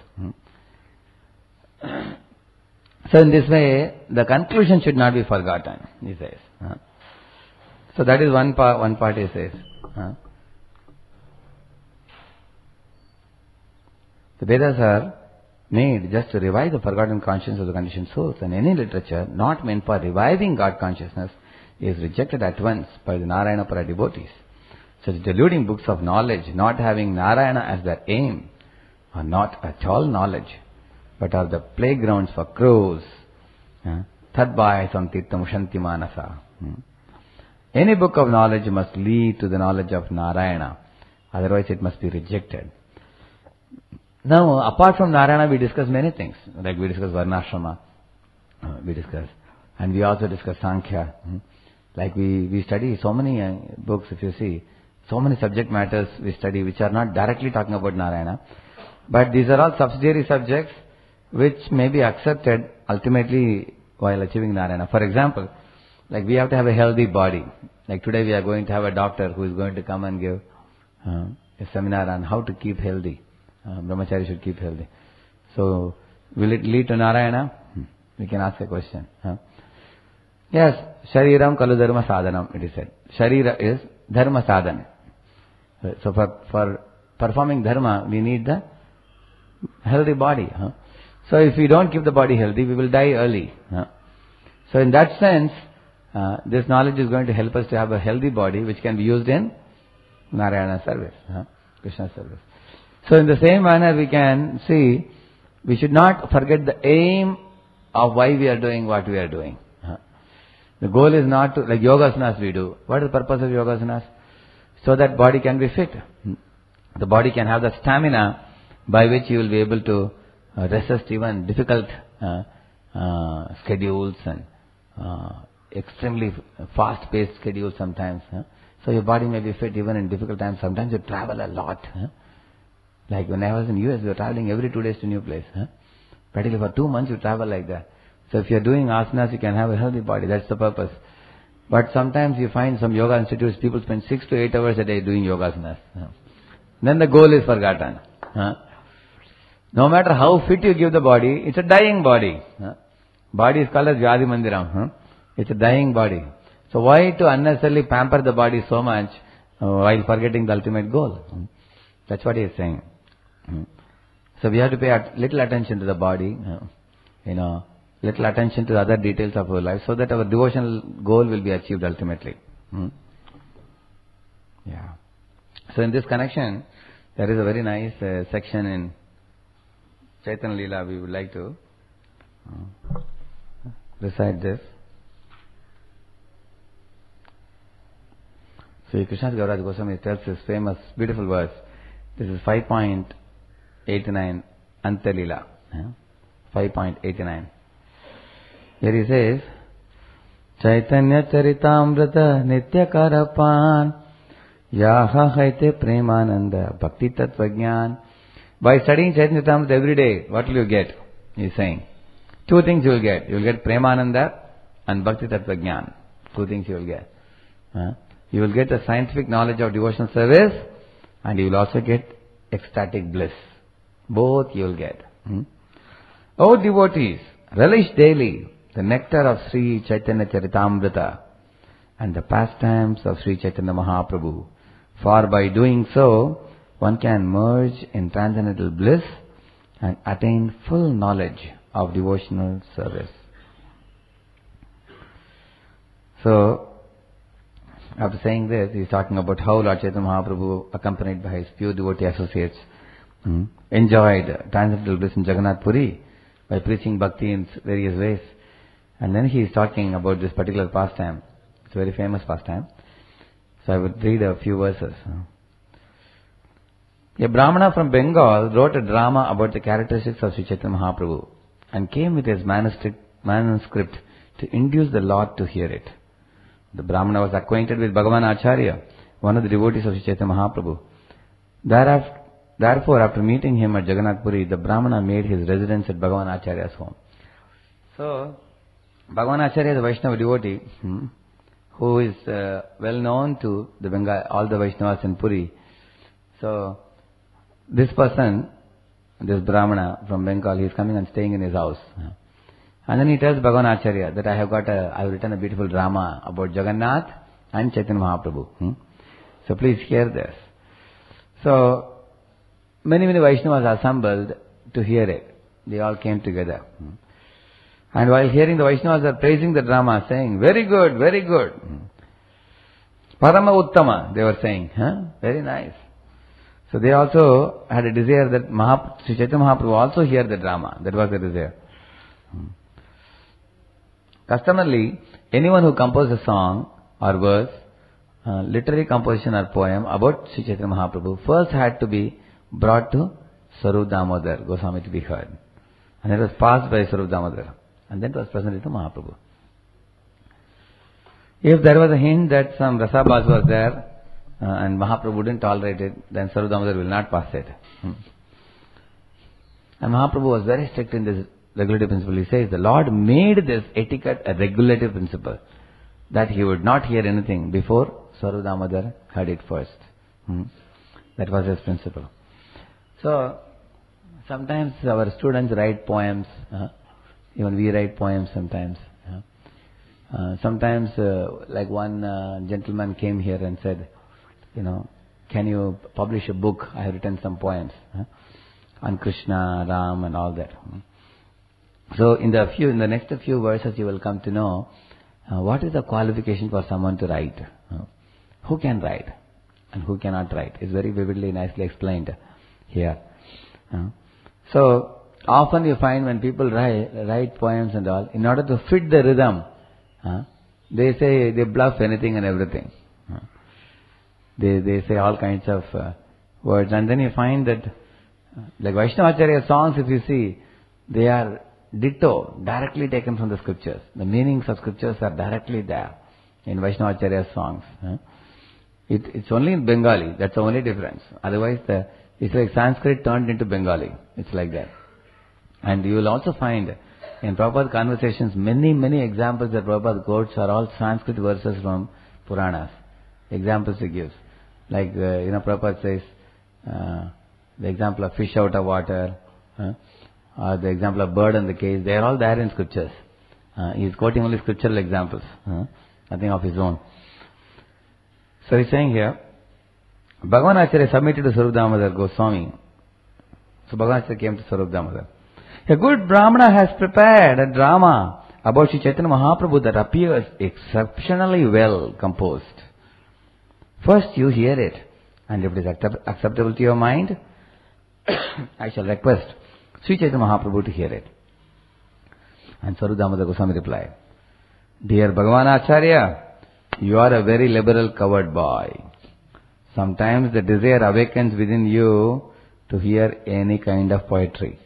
So in this way, the conclusion should not be forgotten, he says. So that is one part he says. The Vedas are made just to revive the forgotten consciousness of the conditioned souls, and any literature not meant for reviving God consciousness is rejected at once by the Narayanapura devotees. Such deluding books of knowledge, not having Narayana as their aim, are not at all knowledge, but are the playgrounds for crows. Tadbhaya samtirtam ushanti manasa. Any book of knowledge must lead to the knowledge of Narayana, otherwise it must be rejected. Now, apart from Narayana, we discuss many things. Like we discuss Varnashrama, and we also discuss Sankhya. Like we study so many books, if you see, so many subject matters we study which are not directly talking about Narayana. But these are all subsidiary subjects which may be accepted ultimately while achieving Narayana. For example, like we have to have a healthy body. Like today we are going to have a doctor who is going to come and give a seminar on how to keep healthy. Brahmachari should keep healthy. So, will it lead to Narayana? We can ask a question. Yes, Shariram Kalu Dharma Sadhanam, it is said. Sharira is Dharma Sadhan. So, for performing Dharma, we need the healthy body. So, if we don't keep the body healthy, we will die early. So, in that sense, this knowledge is going to help us to have a healthy body which can be used in Narayana service, Krishna service. So in the same manner we can see, we should not forget the aim of why we are doing what we are doing. The goal is not to, like yogasanas we do. What is the purpose of yogasanas? So that body can be fit. The body can have the stamina by which you will be able to resist even difficult schedules and extremely fast-paced schedules sometimes. So your body may be fit even in difficult times. Sometimes you travel a lot. Like when I was in US, we were traveling every 2 days to a new place. Practically for 2 months you travel like that. So if you are doing asanas, you can have a healthy body. That's the purpose. But sometimes you find some yoga institutes, people spend 6 to 8 hours a day doing yogasanas. Then the goal is forgotten. No matter how fit you give the body, it's a dying body. Body is called as Vyadhi Mandiram. It's a dying body. So why to unnecessarily pamper the body so much while forgetting the ultimate goal? That's what he is saying. So we have to pay little attention to the body, little attention to the other details of our life, so that our devotional goal will be achieved ultimately. Yeah. So in this connection, there is a very nice section in Chaitanya Leela. We would like to recite this. So Krishna Gavraj Goswami tells this famous, beautiful verse. This is 5.89 Anta Leela. 5.89. Here he says, Chaitanya Charitamrita Nitya Karapan Yaha Haite Premananda Bhakti Tattva Jnana. By studying Chaitanya Charitamrita every day, what will you get? He is saying. 2 things you will get. You will get Premananda and Bhakti Tattva Jnana. 2 things you will get. You will get the scientific knowledge of devotional service, and you will also get ecstatic bliss. Both you will get. O devotees, relish daily the nectar of Sri Chaitanya Charitamrita and the pastimes of Sri Chaitanya Mahaprabhu. For by doing so, one can merge in transcendental bliss and attain full knowledge of devotional service. So, after saying this, he is talking about how Lord Chaitanya Mahaprabhu, accompanied by his pure devotee associates, enjoyed transcendental bliss in Jagannath Puri by preaching bhakti in various ways. And then he is talking about this particular pastime. It's a very famous pastime. So I would read a few verses. A Brahmana from Bengal wrote a drama about the characteristics of Sri Chaitanya Mahaprabhu and came with his manuscript to induce the Lord to hear it. The Brahmana was acquainted with Bhagavan Acharya, one of the devotees of Sri Chaitanya Mahaprabhu. Therefore, after meeting him at Jagannath Puri, the Brahmana made his residence at Bhagavan Acharya's home. So, Bhagavan Acharya is a Vaishnava devotee who is well known to the all the Vaishnavas in Puri. So, this person, this Brahmana from Bengal, he is coming and staying in his house. And then he tells Bhagavan Acharya that I have written a beautiful drama about Jagannath and Chaitanya Mahaprabhu. So please hear this. So, many Vaishnavas assembled to hear it. They all came together. And while hearing, the Vaishnavas are praising the drama, saying, very good, very good. Parama Uttama, they were saying. Very nice. So they also had a desire that Sri Chaitanya Mahaprabhu also hear the drama. That was the desire. Customarily, anyone who composed a song or verse, literary composition or poem about Sri Chaitanya Mahaprabhu first had to be brought to Sarup Damodar Goswami to be heard. And it was passed by Sarup Damodar. And then it was presented to Mahaprabhu. If there was a hint that some rasabas was there and Mahaprabhu wouldn't tolerate it, then Sarup Damodar will not pass it. And Mahaprabhu was very strict in this regulative principle. He says the Lord made this etiquette a regulative principle, that he would not hear anything before Sarup Damodar heard it first. That was his principle. So, sometimes our students write poems, even we write poems sometimes. Sometimes, like one gentleman came here and said, can you publish a book? I have written some poems on Krishna, Ram and all that. So in the next few verses you will come to know what is the qualification for someone to write. Who can write and who cannot write. It's very vividly, nicely explained here. So often you find when people write poems and all, in order to fit the rhythm, they bluff anything and everything. They say all kinds of words, and then you find that like Vaishnavacharya songs, if you see, they are ditto, directly taken from the scriptures. The meanings of scriptures are directly there in Vaishnavacharya songs. It's only in Bengali, that's the only difference. Otherwise, it's like Sanskrit turned into Bengali. It's like that. And you will also find in Prabhupada conversations, many examples that Prabhupada quotes are all Sanskrit verses from Puranas. Examples he gives. Like, Prabhupada says, the example of fish out of water, or the example of bird in the cage, they are all there in scriptures. He is quoting only scriptural examples, nothing of his own. So he is saying here, Bhagavan Acharya submitted to Swarup Damodar Goswami. So Bhagavan Acharya came to Swarup Damodar. A good Brahmana has prepared a drama about Sri Chaitanya Mahaprabhu that appears exceptionally well composed. First you hear it, and if it is acceptable to your mind, I shall request Sri Chaitanya Mahaprabhu to hear it. And Swarup Damodar Goswami replied, Dear Bhagavan Acharya, you are a very liberal covered boy. Sometimes the desire awakens within you to hear any kind of poetry.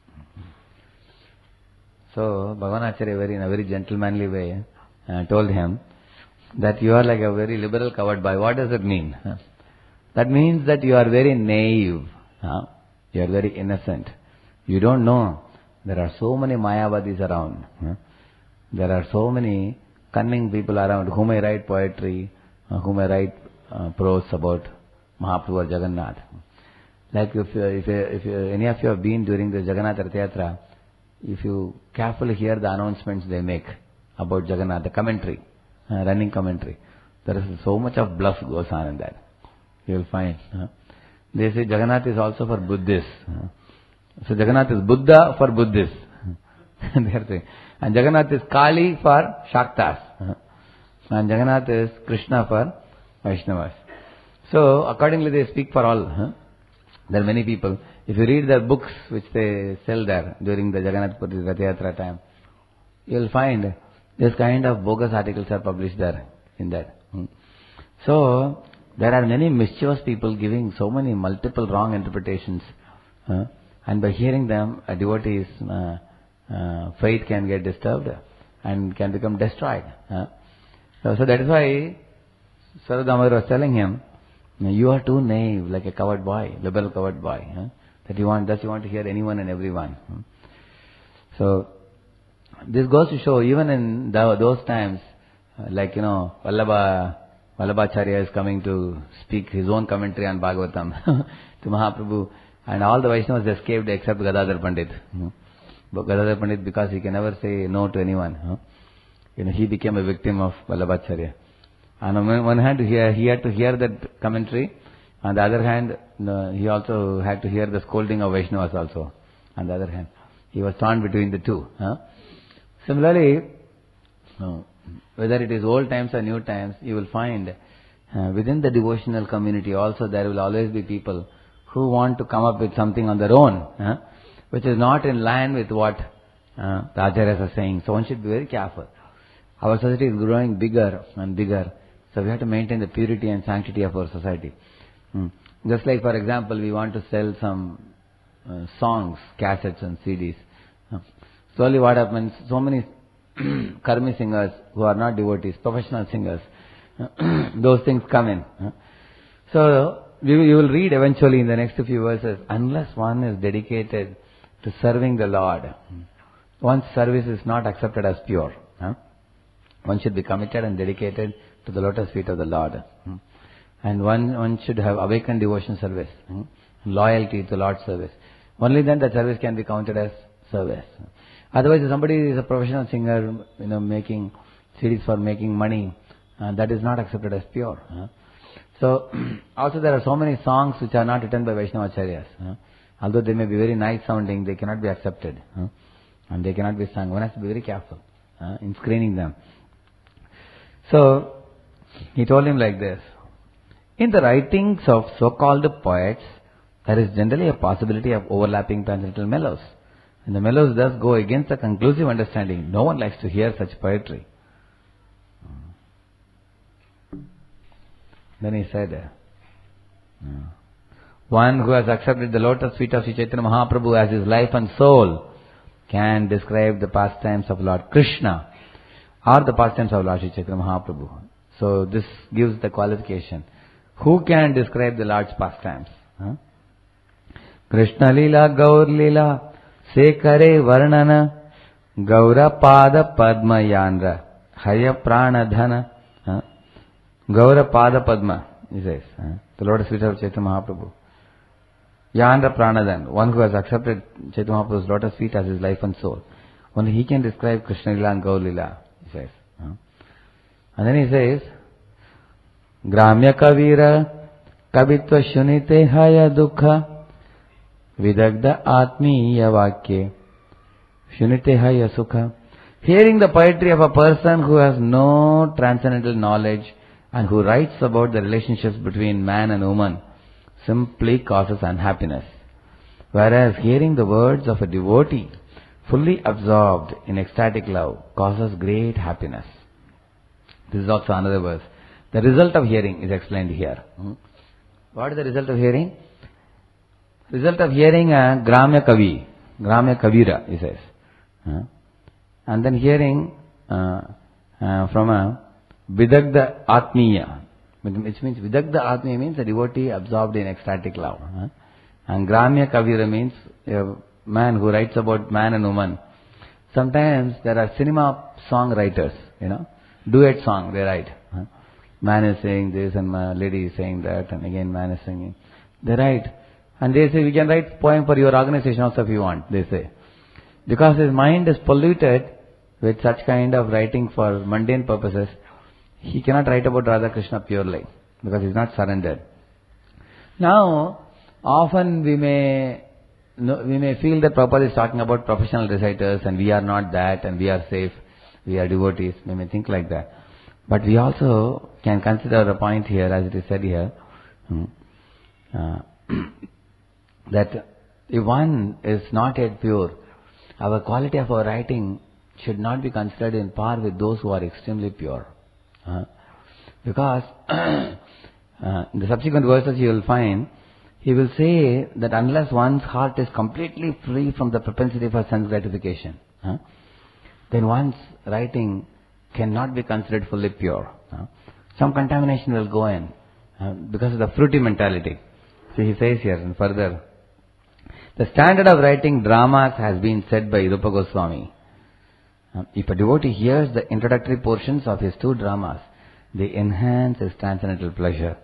So Bhagavan Acharya, in a very gentlemanly way, told him that you are like a very liberal covered boy. What does it mean? That means that you are very naive. You are very innocent. You don't know there are so many Mayavadis around. There are so many cunning people around who may write poetry, who may write prose about Mahaprabhu or Jagannath. Like if any of you have been during the Jagannath Rath Yatra, if you carefully hear the announcements they make about Jagannath, the commentary, running commentary, there is so much of bluff goes on in that. You will find. They say Jagannath is also for Buddhists. So Jagannath is Buddha for Buddhists. They are saying. And Jagannath is Kali for Shaktas. And Jagannath is Krishna for Vaishnavas. So accordingly they speak for all. There are many people. If you read their books which they sell there during the Jagannath Puri Rath Yatra time, you will find this kind of bogus articles are published there in that. So there are many mischievous people giving so many multiple wrong interpretations. And by hearing them, a devotee's faith can get disturbed and can become destroyed. So that is why Swarup Damodar was telling him, you are too naive, like a covered boy, liberal covered boy. That you want to hear anyone and everyone. So this goes to show, even in those times, like Vallabhacharya is coming to speak his own commentary on Bhagavatam to Mahaprabhu, and all the Vaishnavas escaped except Gadadhar Pandit. But Gadadhar Pandit, because he can never say no to anyone, he became a victim of Vallabhacharya. And on one hand, he had to hear that commentary. On the other hand, he also had to hear the scolding of Vaishnavas also. On the other hand, he was torn between the two. Similarly, whether it is old times or new times, you will find within the devotional community also there will always be people who want to come up with something on their own, which is not in line with what the Acharyas are saying. So one should be very careful. Our society is growing bigger and bigger, so we have to maintain the purity and sanctity of our society. Just like, for example, we want to sell some songs, cassettes and CDs. Slowly what happens, so many karmi singers who are not devotees, professional singers, those things come in. So you will read eventually in the next few verses, unless one is dedicated to serving the Lord, one's service is not accepted as pure. One should be committed and dedicated to the lotus feet of the Lord. And one should have awakened devotion service, loyalty to the Lord's service. Only then that service can be counted as service. Otherwise, if somebody is a professional singer, making CDs for making money, that is not accepted as pure. So, also there are so many songs which are not written by Vaishnavacharyas. Although they may be very nice sounding, they cannot be accepted. And they cannot be sung. One has to be very careful in screening them. So, he told him like this. In the writings of so-called poets, there is generally a possibility of overlapping transcendental mellows. And the mellows thus go against the conclusive understanding. No one likes to hear such poetry. Then he said, one who has accepted the lotus feet of Sri Chaitanya Mahaprabhu as his life and soul can describe the pastimes of Lord Krishna or the pastimes of Lord Sri Chaitanya Mahaprabhu. So this gives the qualification. Who can describe the Lord's pastimes? Krishna Lila Gaur Lila Sekare Varnana Gaura Pada Padma Yandra Haya Prana Dhana Gaura Pada Padma, he says, the Lotus feet of Chaitanya Mahaprabhu. Yandra Pranadhan, one who has accepted Chaitanya Mahaprabhu's lotus feet as his life and soul. Only he can describe Krishna Lila and Gaur Lila, he says. And then he says, Gramya Kavira Kavitva Shunite Haya Dukha Vidagda Atmiya Vakye Shunite Haya Sukha. Hearing the poetry of a person who has no transcendental knowledge and who writes about the relationships between man and woman simply causes unhappiness. Whereas hearing the words of a devotee fully absorbed in ecstatic love causes great happiness. This is also another verse. The result of hearing is explained here. What is the result of hearing? Result of hearing a Gramya Kavi, Gramya Kavira, he says. And then hearing from a Vidagda Atmiya, which means Vidagda Atmiya means a devotee absorbed in ecstatic love. And Gramya Kavira means a man who writes about man and woman. Sometimes there are cinema song writers, duet song they write. Man is saying this and my lady is saying that, and again man is singing. They write. And they say, we can write poem for your organization also if you want, they say. Because his mind is polluted with such kind of writing for mundane purposes, he cannot write about Radha Krishna purely, because he is not surrendered. Now, often we may feel that Prabhupada is talking about professional reciters and we are not that and we are safe, we are devotees, we may think like that. But we also can consider a point here, as it is said here, that if one is not yet pure, our quality of our writing should not be considered in par with those who are extremely pure. Because in the subsequent verses you will find, he will say that unless one's heart is completely free from the propensity for sense gratification, then one's writing cannot be considered fully pure. Some contamination will go in because of the fruity mentality. So he says here and further, the standard of writing dramas has been set by Rupa Goswami. If a devotee hears the introductory portions of his 2 dramas, they enhance his transcendental pleasure.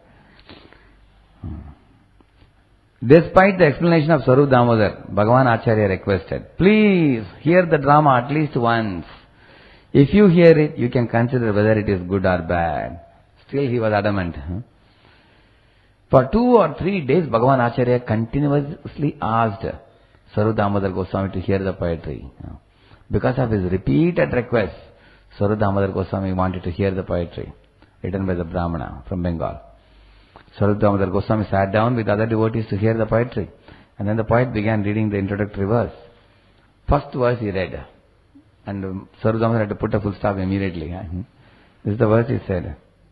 Despite the explanation of Swarup Damodar, Bhagavan Acharya requested, please hear the drama at least once. If you hear it, you can consider whether it is good or bad. Still he was adamant. For 2 or 3 days, Bhagavan Acharya continuously asked Swarup Damodar Goswami to hear the poetry. Because of his repeated requests, Swarup Damodar Goswami wanted to hear the poetry written by the Brahmana from Bengal. Swarup Damodar Goswami sat down with other devotees to hear the poetry. And then the poet began reading the introductory verse. First verse he read. And Swarup Damodar had to put a full stop immediately. This is the verse he said.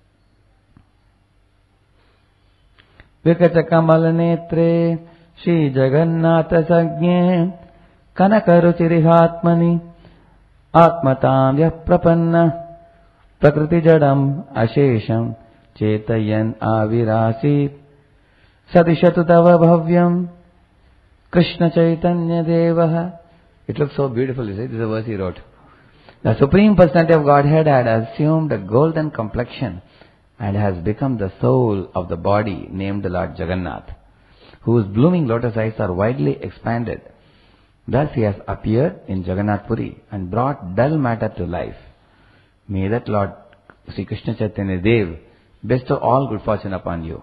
Vikata Kamal Netre Shri Jagannatha Sagne Kanakaruchirihatmani Atmatamya Prapanna Prakriti Jadam Ashesham Chetayan Avirasi Sadishatu Tava Bhavyam Krishna Chaitanya Devaha. It looks so beautiful, you see. This is a verse he wrote. The Supreme Personality of Godhead had assumed a golden complexion and has become the soul of the body named the Lord Jagannath, whose blooming lotus eyes are widely expanded. Thus he has appeared in Jagannath Puri and brought dull matter to life. May that Lord Sri Krishna Chaitanya Dev bestow all good fortune upon you.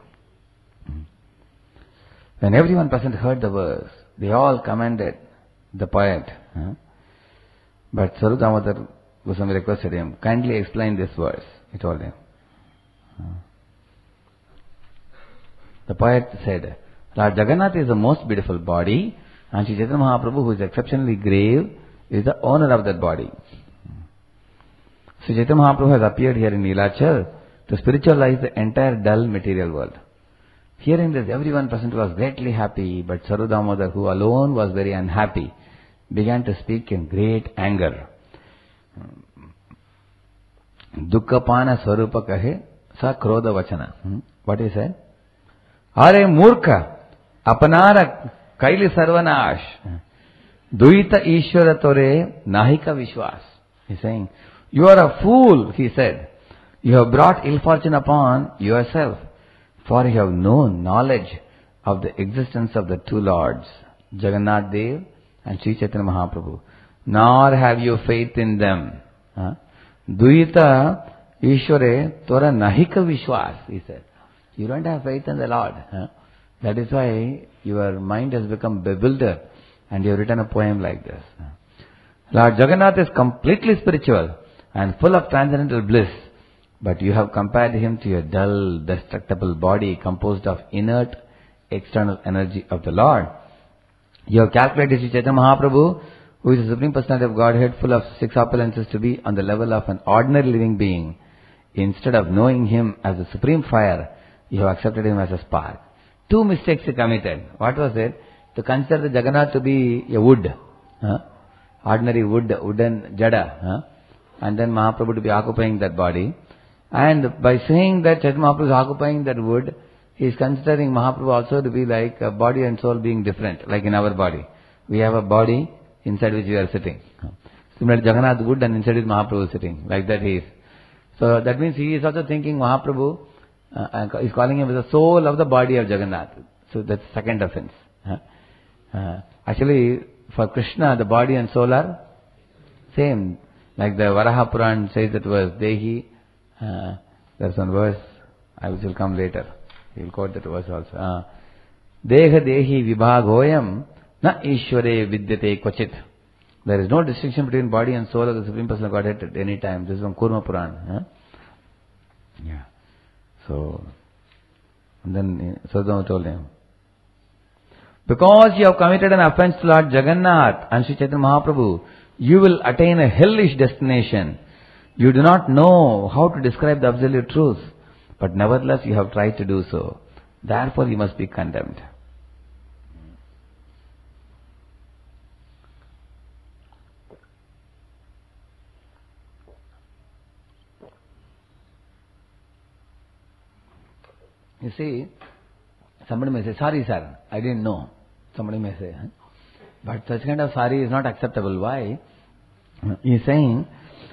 When everyone present heard the verse, they all commended the poet. But Swarup Damodar Goswami requested him, kindly explain this verse. He told him. The poet said, Lord Jagannath is the most beautiful body, and Sri Chaitanya Mahaprabhu, who is exceptionally grave, is the owner of that body. Sri Chaitanya Mahaprabhu has appeared here in Nilachal to spiritualize the entire dull material world. Hearing this, everyone present was greatly happy, but Saru Damodar, who alone was very unhappy, began to speak in great anger. Dukkapana Swarupa kahe, sa krodha vachana. What he said? Are murkha, apnara kaili sarvanash, duita ishvara tore nahika vishwas. He is saying, you are a fool, he said. You have brought ill fortune upon yourself, for you have no knowledge of the existence of the two Lords, Jagannath Dev and Sri Chaitanya Mahaprabhu, nor have you faith in them. Duita Ishware Tora Nahika Vishwas, he said. You don't have faith in the Lord. That is why your mind has become bewildered and you have written a poem like this. Lord Jagannath is completely spiritual and full of transcendental bliss, but you have compared him to a dull, destructible body composed of inert, external energy of the Lord. You have calculated Sri Chaitanya Mahaprabhu, who is the Supreme Personality of Godhead, full of six opulences, to be on the level of an ordinary living being. Instead of knowing him as the supreme fire, you have accepted him as a spark. Two mistakes you committed. What was it? To consider the Jagannath to be a wood, ordinary wood, wooden jada, and then Mahaprabhu to be occupying that body. And by saying that Chaitanya Mahaprabhu is occupying that wood, he is considering Mahaprabhu also to be like a body and soul being different, like in our body. We have a body inside which we are sitting. Similarly, Jagannath wood and inside is Mahaprabhu sitting. Like that he is. So that means he is also thinking Mahaprabhu is calling him as the soul of the body of Jagannath. So that's second offense. Actually, for Krishna, the body and soul are same. Like the Varaha Puran says that verse, Dehi. There's one verse, which will come later. He will quote that verse also. Deha Dehi Vibhagoyam Na Ishware Vidyate Kvachit. There is no distinction between body and soul of the Supreme Personal Godhead at any time. This is from Kurma Puran. Yeah. So, and then Sadhguru told him, because you have committed an offense to Lord Jagannath and Sri Chaitanya Mahaprabhu, you will attain a hellish destination. You do not know how to describe the absolute truth, but nevertheless you have tried to do so. Therefore you must be condemned. You see, somebody may say, sorry sir, I didn't know. Somebody may say. But such kind of sorry is not acceptable. Why? He is saying,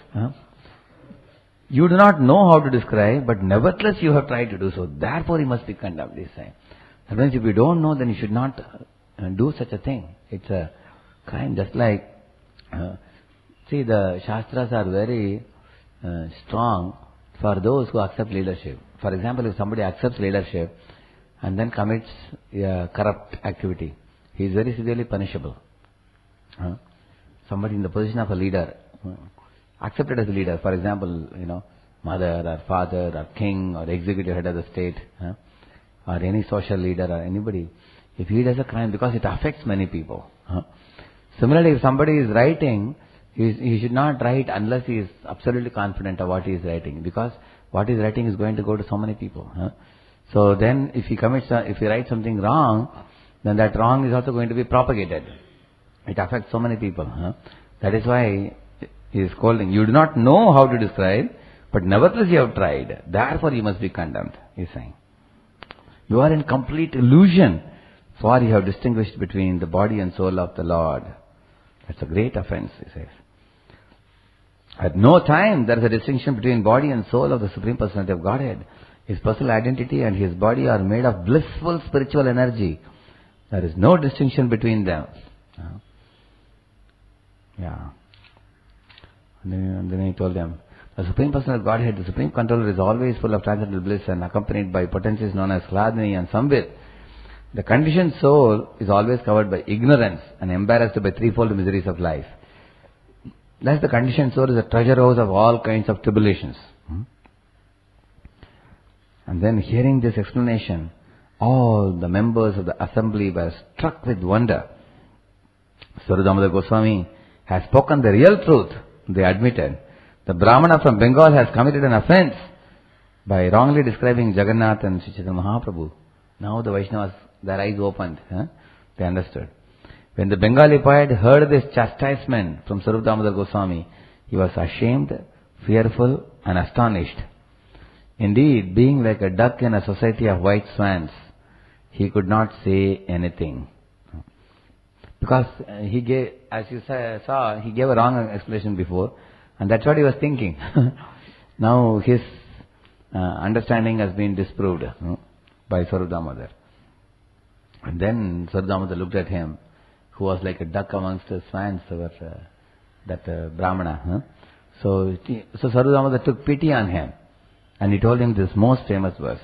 you do not know how to describe, but nevertheless you have tried to do so. Therefore you must be condemned, he is saying. That means if you don't know, then you should not do such a thing. It's a crime. Just like, see, the Shastras are very strong for those who accept leadership. For example, if somebody accepts leadership and then commits a corrupt activity, he is very severely punishable. Somebody in the position of a leader, accepted as a leader, for example, mother or father or king or executive head of the state, or any social leader or anybody, if he does a crime, because it affects many people. Similarly, if somebody is writing, he should not write unless he is absolutely confident of what he is writing, because what he is writing is going to go to so many people. So then if he writes something wrong, then that wrong is also going to be propagated. It affects so many people. That is why he is scolding. You do not know how to describe, but nevertheless you have tried. Therefore you must be condemned, he is saying. You are in complete illusion, for you have distinguished between the body and soul of the Lord. That's a great offense, he says. At no time there is a distinction between body and soul of the Supreme Personality of Godhead. His personal identity and his body are made of blissful spiritual energy. There is no distinction between them. And then he told them, the Supreme Personality of Godhead, the Supreme Controller, is always full of transcendental bliss and accompanied by potencies known as Hladni and Sambit. The conditioned soul is always covered by ignorance and embarrassed by threefold miseries of life. Thus the conditioned soul is a treasure house of all kinds of tribulations. And then hearing this explanation, All the members of the assembly were struck with wonder. Swarup Damodar Goswami has spoken the real truth, they admitted. The Brahmana from Bengal has committed an offense by wrongly describing Jagannath and Sri Chaitanya Mahaprabhu. Now the Vaishnavas, their eyes opened. They understood. When the Bengali poet heard this chastisement from Swarup Damodar Goswami, he was ashamed, fearful and astonished. Indeed, being like a duck in a society of white swans, he could not say anything. Because he gave, as you saw, he gave a wrong explanation before, and that's what he was thinking. Now his understanding has been disproved by Swarup Damodar. And then Swarup Damodar looked at him, who was like a duck amongst the swans, that Brahmana. So Swarup Damodar took pity on him, and he told him this most famous verse.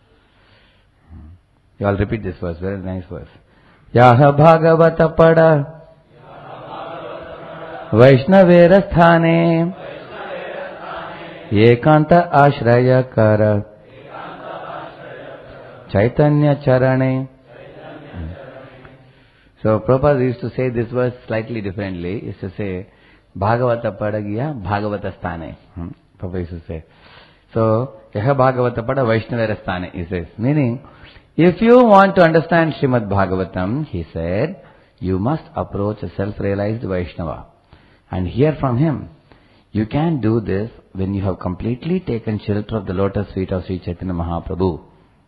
You all repeat this verse, very nice verse. Yaha Bhagavata Pada Vaishnavera Sthane Ekanta Ashraya Kara Chaitanya Charane. So Prabhupada used to say this verse slightly differently. He used to say Bhagavata Pada Gya Bhagavata Sthane. Prabhupada used to say. So Yaha Bhagavata Pada Vaishnavera Sthane, he says. Meaning, if you want to understand Srimad Bhagavatam, he said, you must approach a self-realized Vaishnava and hear from him. You can do this when you have completely taken shelter of the lotus feet of Sri Chaitanya Mahaprabhu.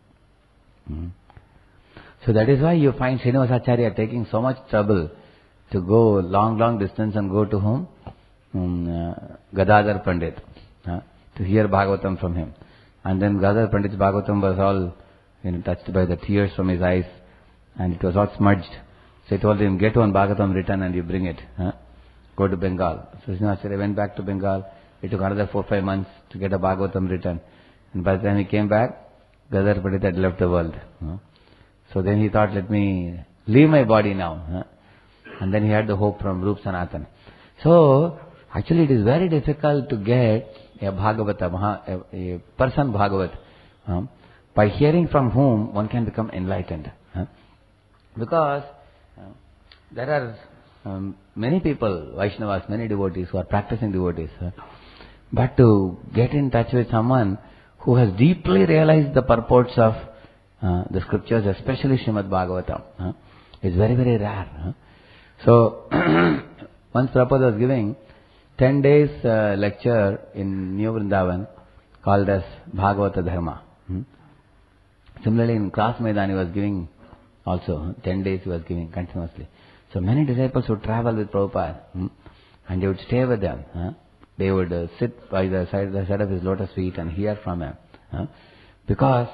So that is why you find Srinivasacharya taking so much trouble to go long distance and go to whom? Gadadhar Pandit, to hear Bhagavatam from him. And then Gadadhar Pandit's Bhagavatam was all touched by the tears from his eyes, and it was all smudged. So he told him, get one Bhagavatam written and you bring it. Go to Bengal. So Srinivasacharya went back to Bengal. It took another 4-5 months to get a Bhagavatam written. And by the time he came back, Gadadhar Pandit had left the world. So then he thought, let me leave my body now. And then he had the hope from Rup Sanatan. So, actually it is very difficult to get a Bhagavata, a person Bhagavat, by hearing from whom one can become enlightened. Because there are many people, Vaishnavas, many devotees who are practicing devotees. But to get in touch with someone who has deeply realized the purports of the scriptures, especially Srimad Bhagavatam, is very, very rare. So, once Prabhupada was giving 10 days lecture in New Vrindavan called as Bhagavata Dharma. Similarly, in Class Maidan he was giving also, 10 days he was giving continuously. So many disciples would travel with Prabhupada and they would stay with them. They would sit by the side of his lotus feet and hear from him. Because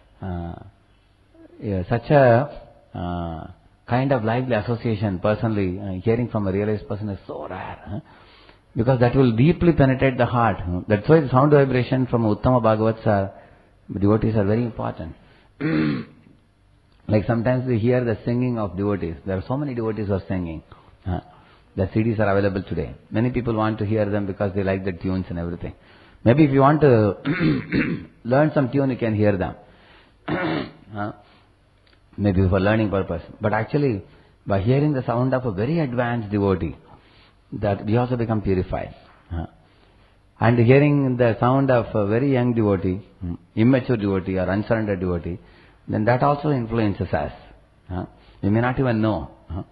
such a kind of lively association, personally, hearing from a realized person is so rare. Because that will deeply penetrate the heart. That's why the sound vibration from Uttama Bhagavats devotees are very important. Like sometimes we hear the singing of devotees. There are so many devotees who are singing. The CDs are available today. Many people want to hear them because they like the tunes and everything. Maybe if you want to learn some tune, you can hear them. Maybe for learning purpose. But actually, by hearing the sound of a very advanced devotee, that we also become purified. And hearing the sound of a very young devotee, immature devotee or unsurrendered devotee, then that also influences us. We may not even know.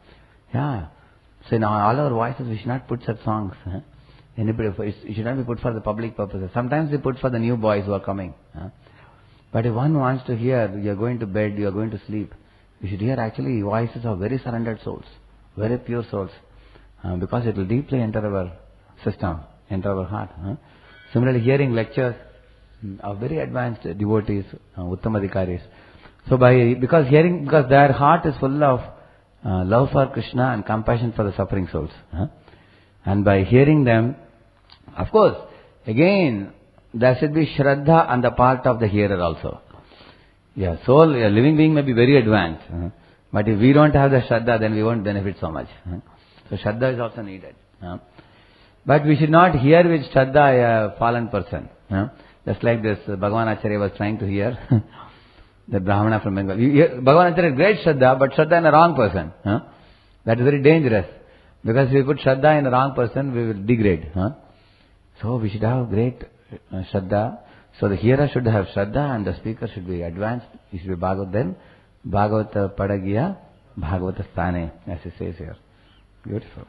So in all our voices, we should not put such songs. It should not be put for the public purposes. Sometimes we put for the new boys who are coming. But if one wants to hear, you are going to bed, you are going to sleep, you should hear actually voices of very surrendered souls, very pure souls, because it will deeply enter our system, enter our heart. Similarly, hearing lectures of very advanced devotees, Uttamadhikaris. So because their heart is full of love for Krishna and compassion for the suffering souls. And by hearing them, of course, again, there should be Shraddha on the part of the hearer also. Soul, a living being may be very advanced. But if we don't have the Shraddha, then we won't benefit so much. So Shraddha is also needed. But we should not hear with Shraddha a fallen person. Just like this Bhagavan Acharya was trying to hear. the Brahmana from Bengal. Bhagavan Acharya had great Shraddha, but Shraddha in the wrong person. That is very dangerous. Because if we put Shraddha in the wrong person, we will degrade. So we should have great Shraddha. So the hearer should have Shraddha and the speaker should be advanced. He should be Bhagavat. Then Bhagavata Padagiya Bhagavata Sthane, as he says here. Beautiful.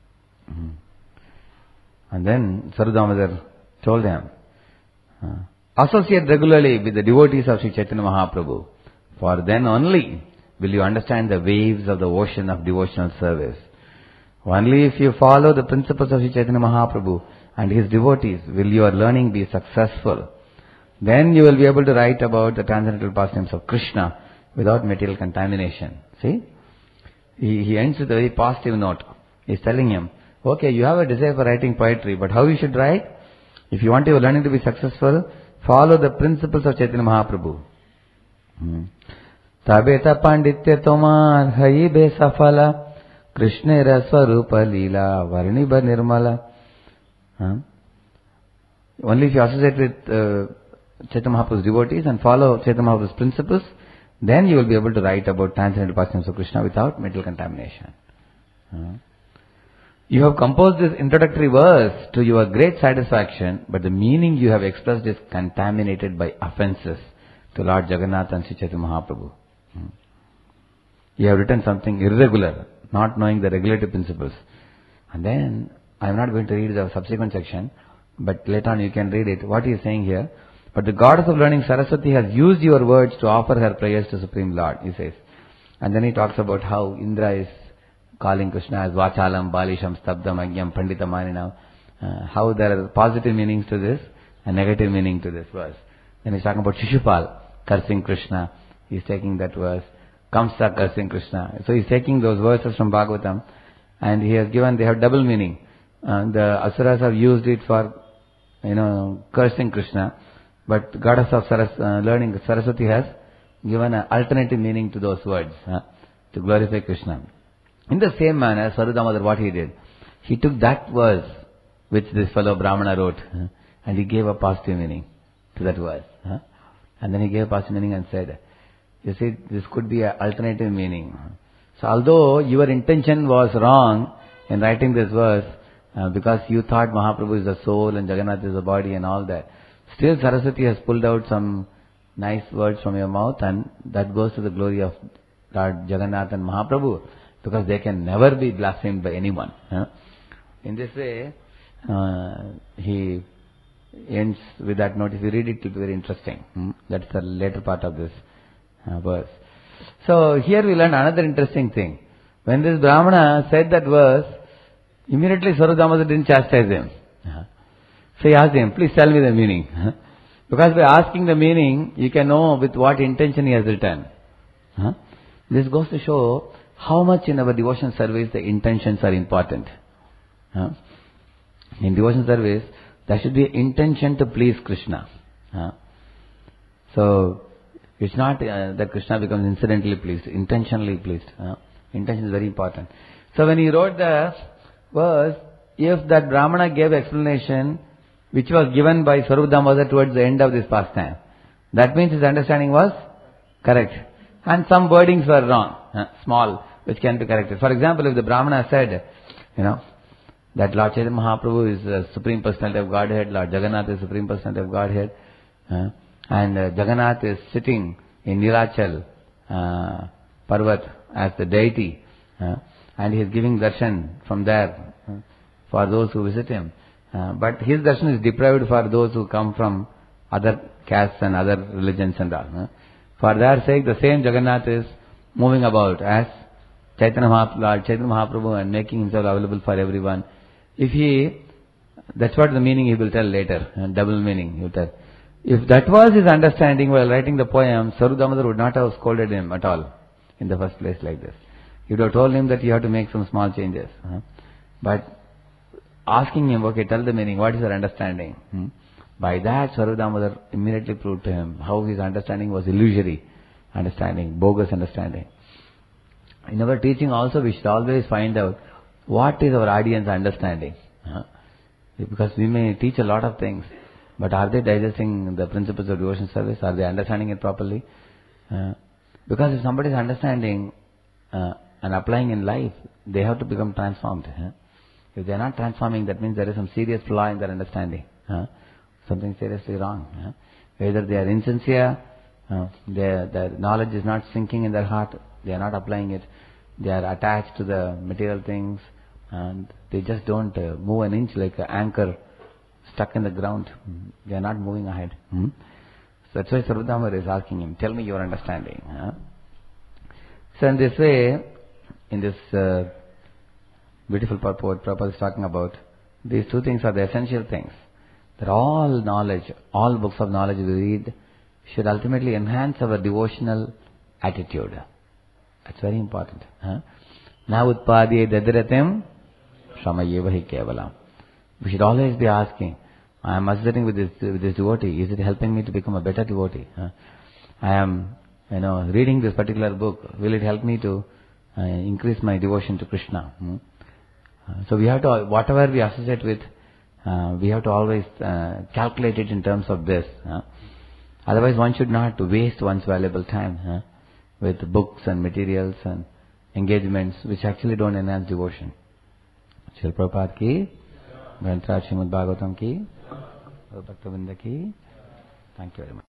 And then Saru Damodar told him, associate regularly with the devotees of Sri Chaitanya Mahaprabhu, for then only will you understand the waves of the ocean of devotional service. Only if you follow the principles of Sri Chaitanya Mahaprabhu and his devotees will your learning be successful. Then you will be able to write about the transcendental pastimes of Krishna without material contamination. See? He ends with a very positive note. He's telling him, okay, you have a desire for writing poetry, but how you should write? If you want your learning to be successful, follow the principles of Chaitanya Mahaprabhu. Tabeta panditya tomar haibe safala Krishnera swarupa lila varniba nirmala. Only if you associate with Chaitanya Mahaprabhu's devotees and follow Chaitanya Mahaprabhu's principles, then you will be able to write about transcendental pastimes of Krishna without material contamination. You have composed this introductory verse to your great satisfaction, but the meaning you have expressed is contaminated by offences to Lord Jagannath and Sri Chaitanya Mahaprabhu. You have written something irregular, not knowing the regulative principles. And then, I am not going to read the subsequent section, but later on you can read it. What he is saying here, but the goddess of learning Saraswati has used your words to offer her prayers to Supreme Lord, he says. And then he talks about how Indra is calling Krishna as Vachalam, Balisham, Stabdam, Agyam, Panditamaninam. How there are positive meanings to this and negative meaning to this verse. Then he's talking about Shishupal cursing Krishna. He's taking that verse. Kamsa cursing Krishna. So he's taking those verses from Bhagavatam and he has given, they have double meaning. The Asuras have used it for, cursing Krishna. But goddess of learning, Saraswati, has given an alternative meaning to those words to glorify Krishna. In the same manner, Saru Damodar, what he did, he took that verse which this fellow Brahmana wrote and he gave a positive meaning to that verse. And then he gave a positive meaning and said, you see, this could be an alternative meaning. So although your intention was wrong in writing this verse, because you thought Mahaprabhu is the soul and Jagannath is the body and all that, still Saraswati has pulled out some nice words from your mouth and that goes to the glory of Lord Jagannath and Mahaprabhu, because they can never be blasphemed by anyone. In this way, he ends with that note. If you read it, it will be very interesting. That's the later part of this verse. So here we learn another interesting thing. When this Brahmana said that verse, immediately Saru Damodar didn't chastise him. So he asked him, please tell me the meaning. Because by asking the meaning, you can know with what intention he has written. This goes to show how much in our devotion service the intentions are important. In devotion service, there should be intention to please Krishna. So, it's not that Krishna becomes incidentally pleased, intentionally pleased. Intention is very important. So when he wrote the verse, if that Brahmana gave explanation which was given by Saru Damodar towards the end of this pastime, that means his understanding was correct. And some wordings were wrong, small, which can be corrected. For example, if the Brahmana said, that Lord Chaitanya Mahaprabhu is the Supreme Personality of Godhead, Lord Jagannath is Supreme Personality of Godhead, and Jagannath is sitting in Nilachal Parvat as the deity, and he is giving darshan from there for those who visit him. But his darshan is deprived for those who come from other castes and other religions and all. For their sake, the same Jagannath is moving about as Lord Chaitanya Mahaprabhu and making himself available for everyone. That's what the meaning he will tell later, double meaning he will tell. If that was his understanding while writing the poem, Saru Damodar would not have scolded him at all in the first place like this. He would have told him that you have to make some small changes. But asking him, okay, tell the meaning, what is your understanding? By that, Saru Damodar immediately proved to him how his understanding was illusory understanding, bogus understanding. In our teaching also, we should always find out what is our audience understanding. Because we may teach a lot of things, but are they digesting the principles of devotion service? Are they understanding it properly? Because if somebody is understanding and applying in life, they have to become transformed. If they are not transforming, that means there is some serious flaw in their understanding. Something seriously wrong. Either they are insincere, their knowledge is not sinking in their heart, they are not applying it, they are attached to the material things, and they just don't move an inch like an anchor stuck in the ground. They are not moving ahead. So that's why Sarvadhamar is asking him, tell me your understanding. So in this way, in this beautiful purport, Prabhupada is talking about these two things are the essential things. That all knowledge, all books of knowledge we read should ultimately enhance our devotional attitude. That's very important. Na utpadye dadiratim shamayevahi kevalam. We should always be asking, I am associating with this devotee. Is it helping me to become a better devotee? I am, reading this particular book. Will it help me to increase my devotion to Krishna? So we have to, whatever we associate with, we have to always calculate it in terms of this. Otherwise, one should not waste one's valuable time with books and materials and engagements which actually don't enhance devotion. Srila Prabhupada ki, Granth Raj Srimad Bhagavatam ki, Bhakta Vrinda ki. Thank you very much.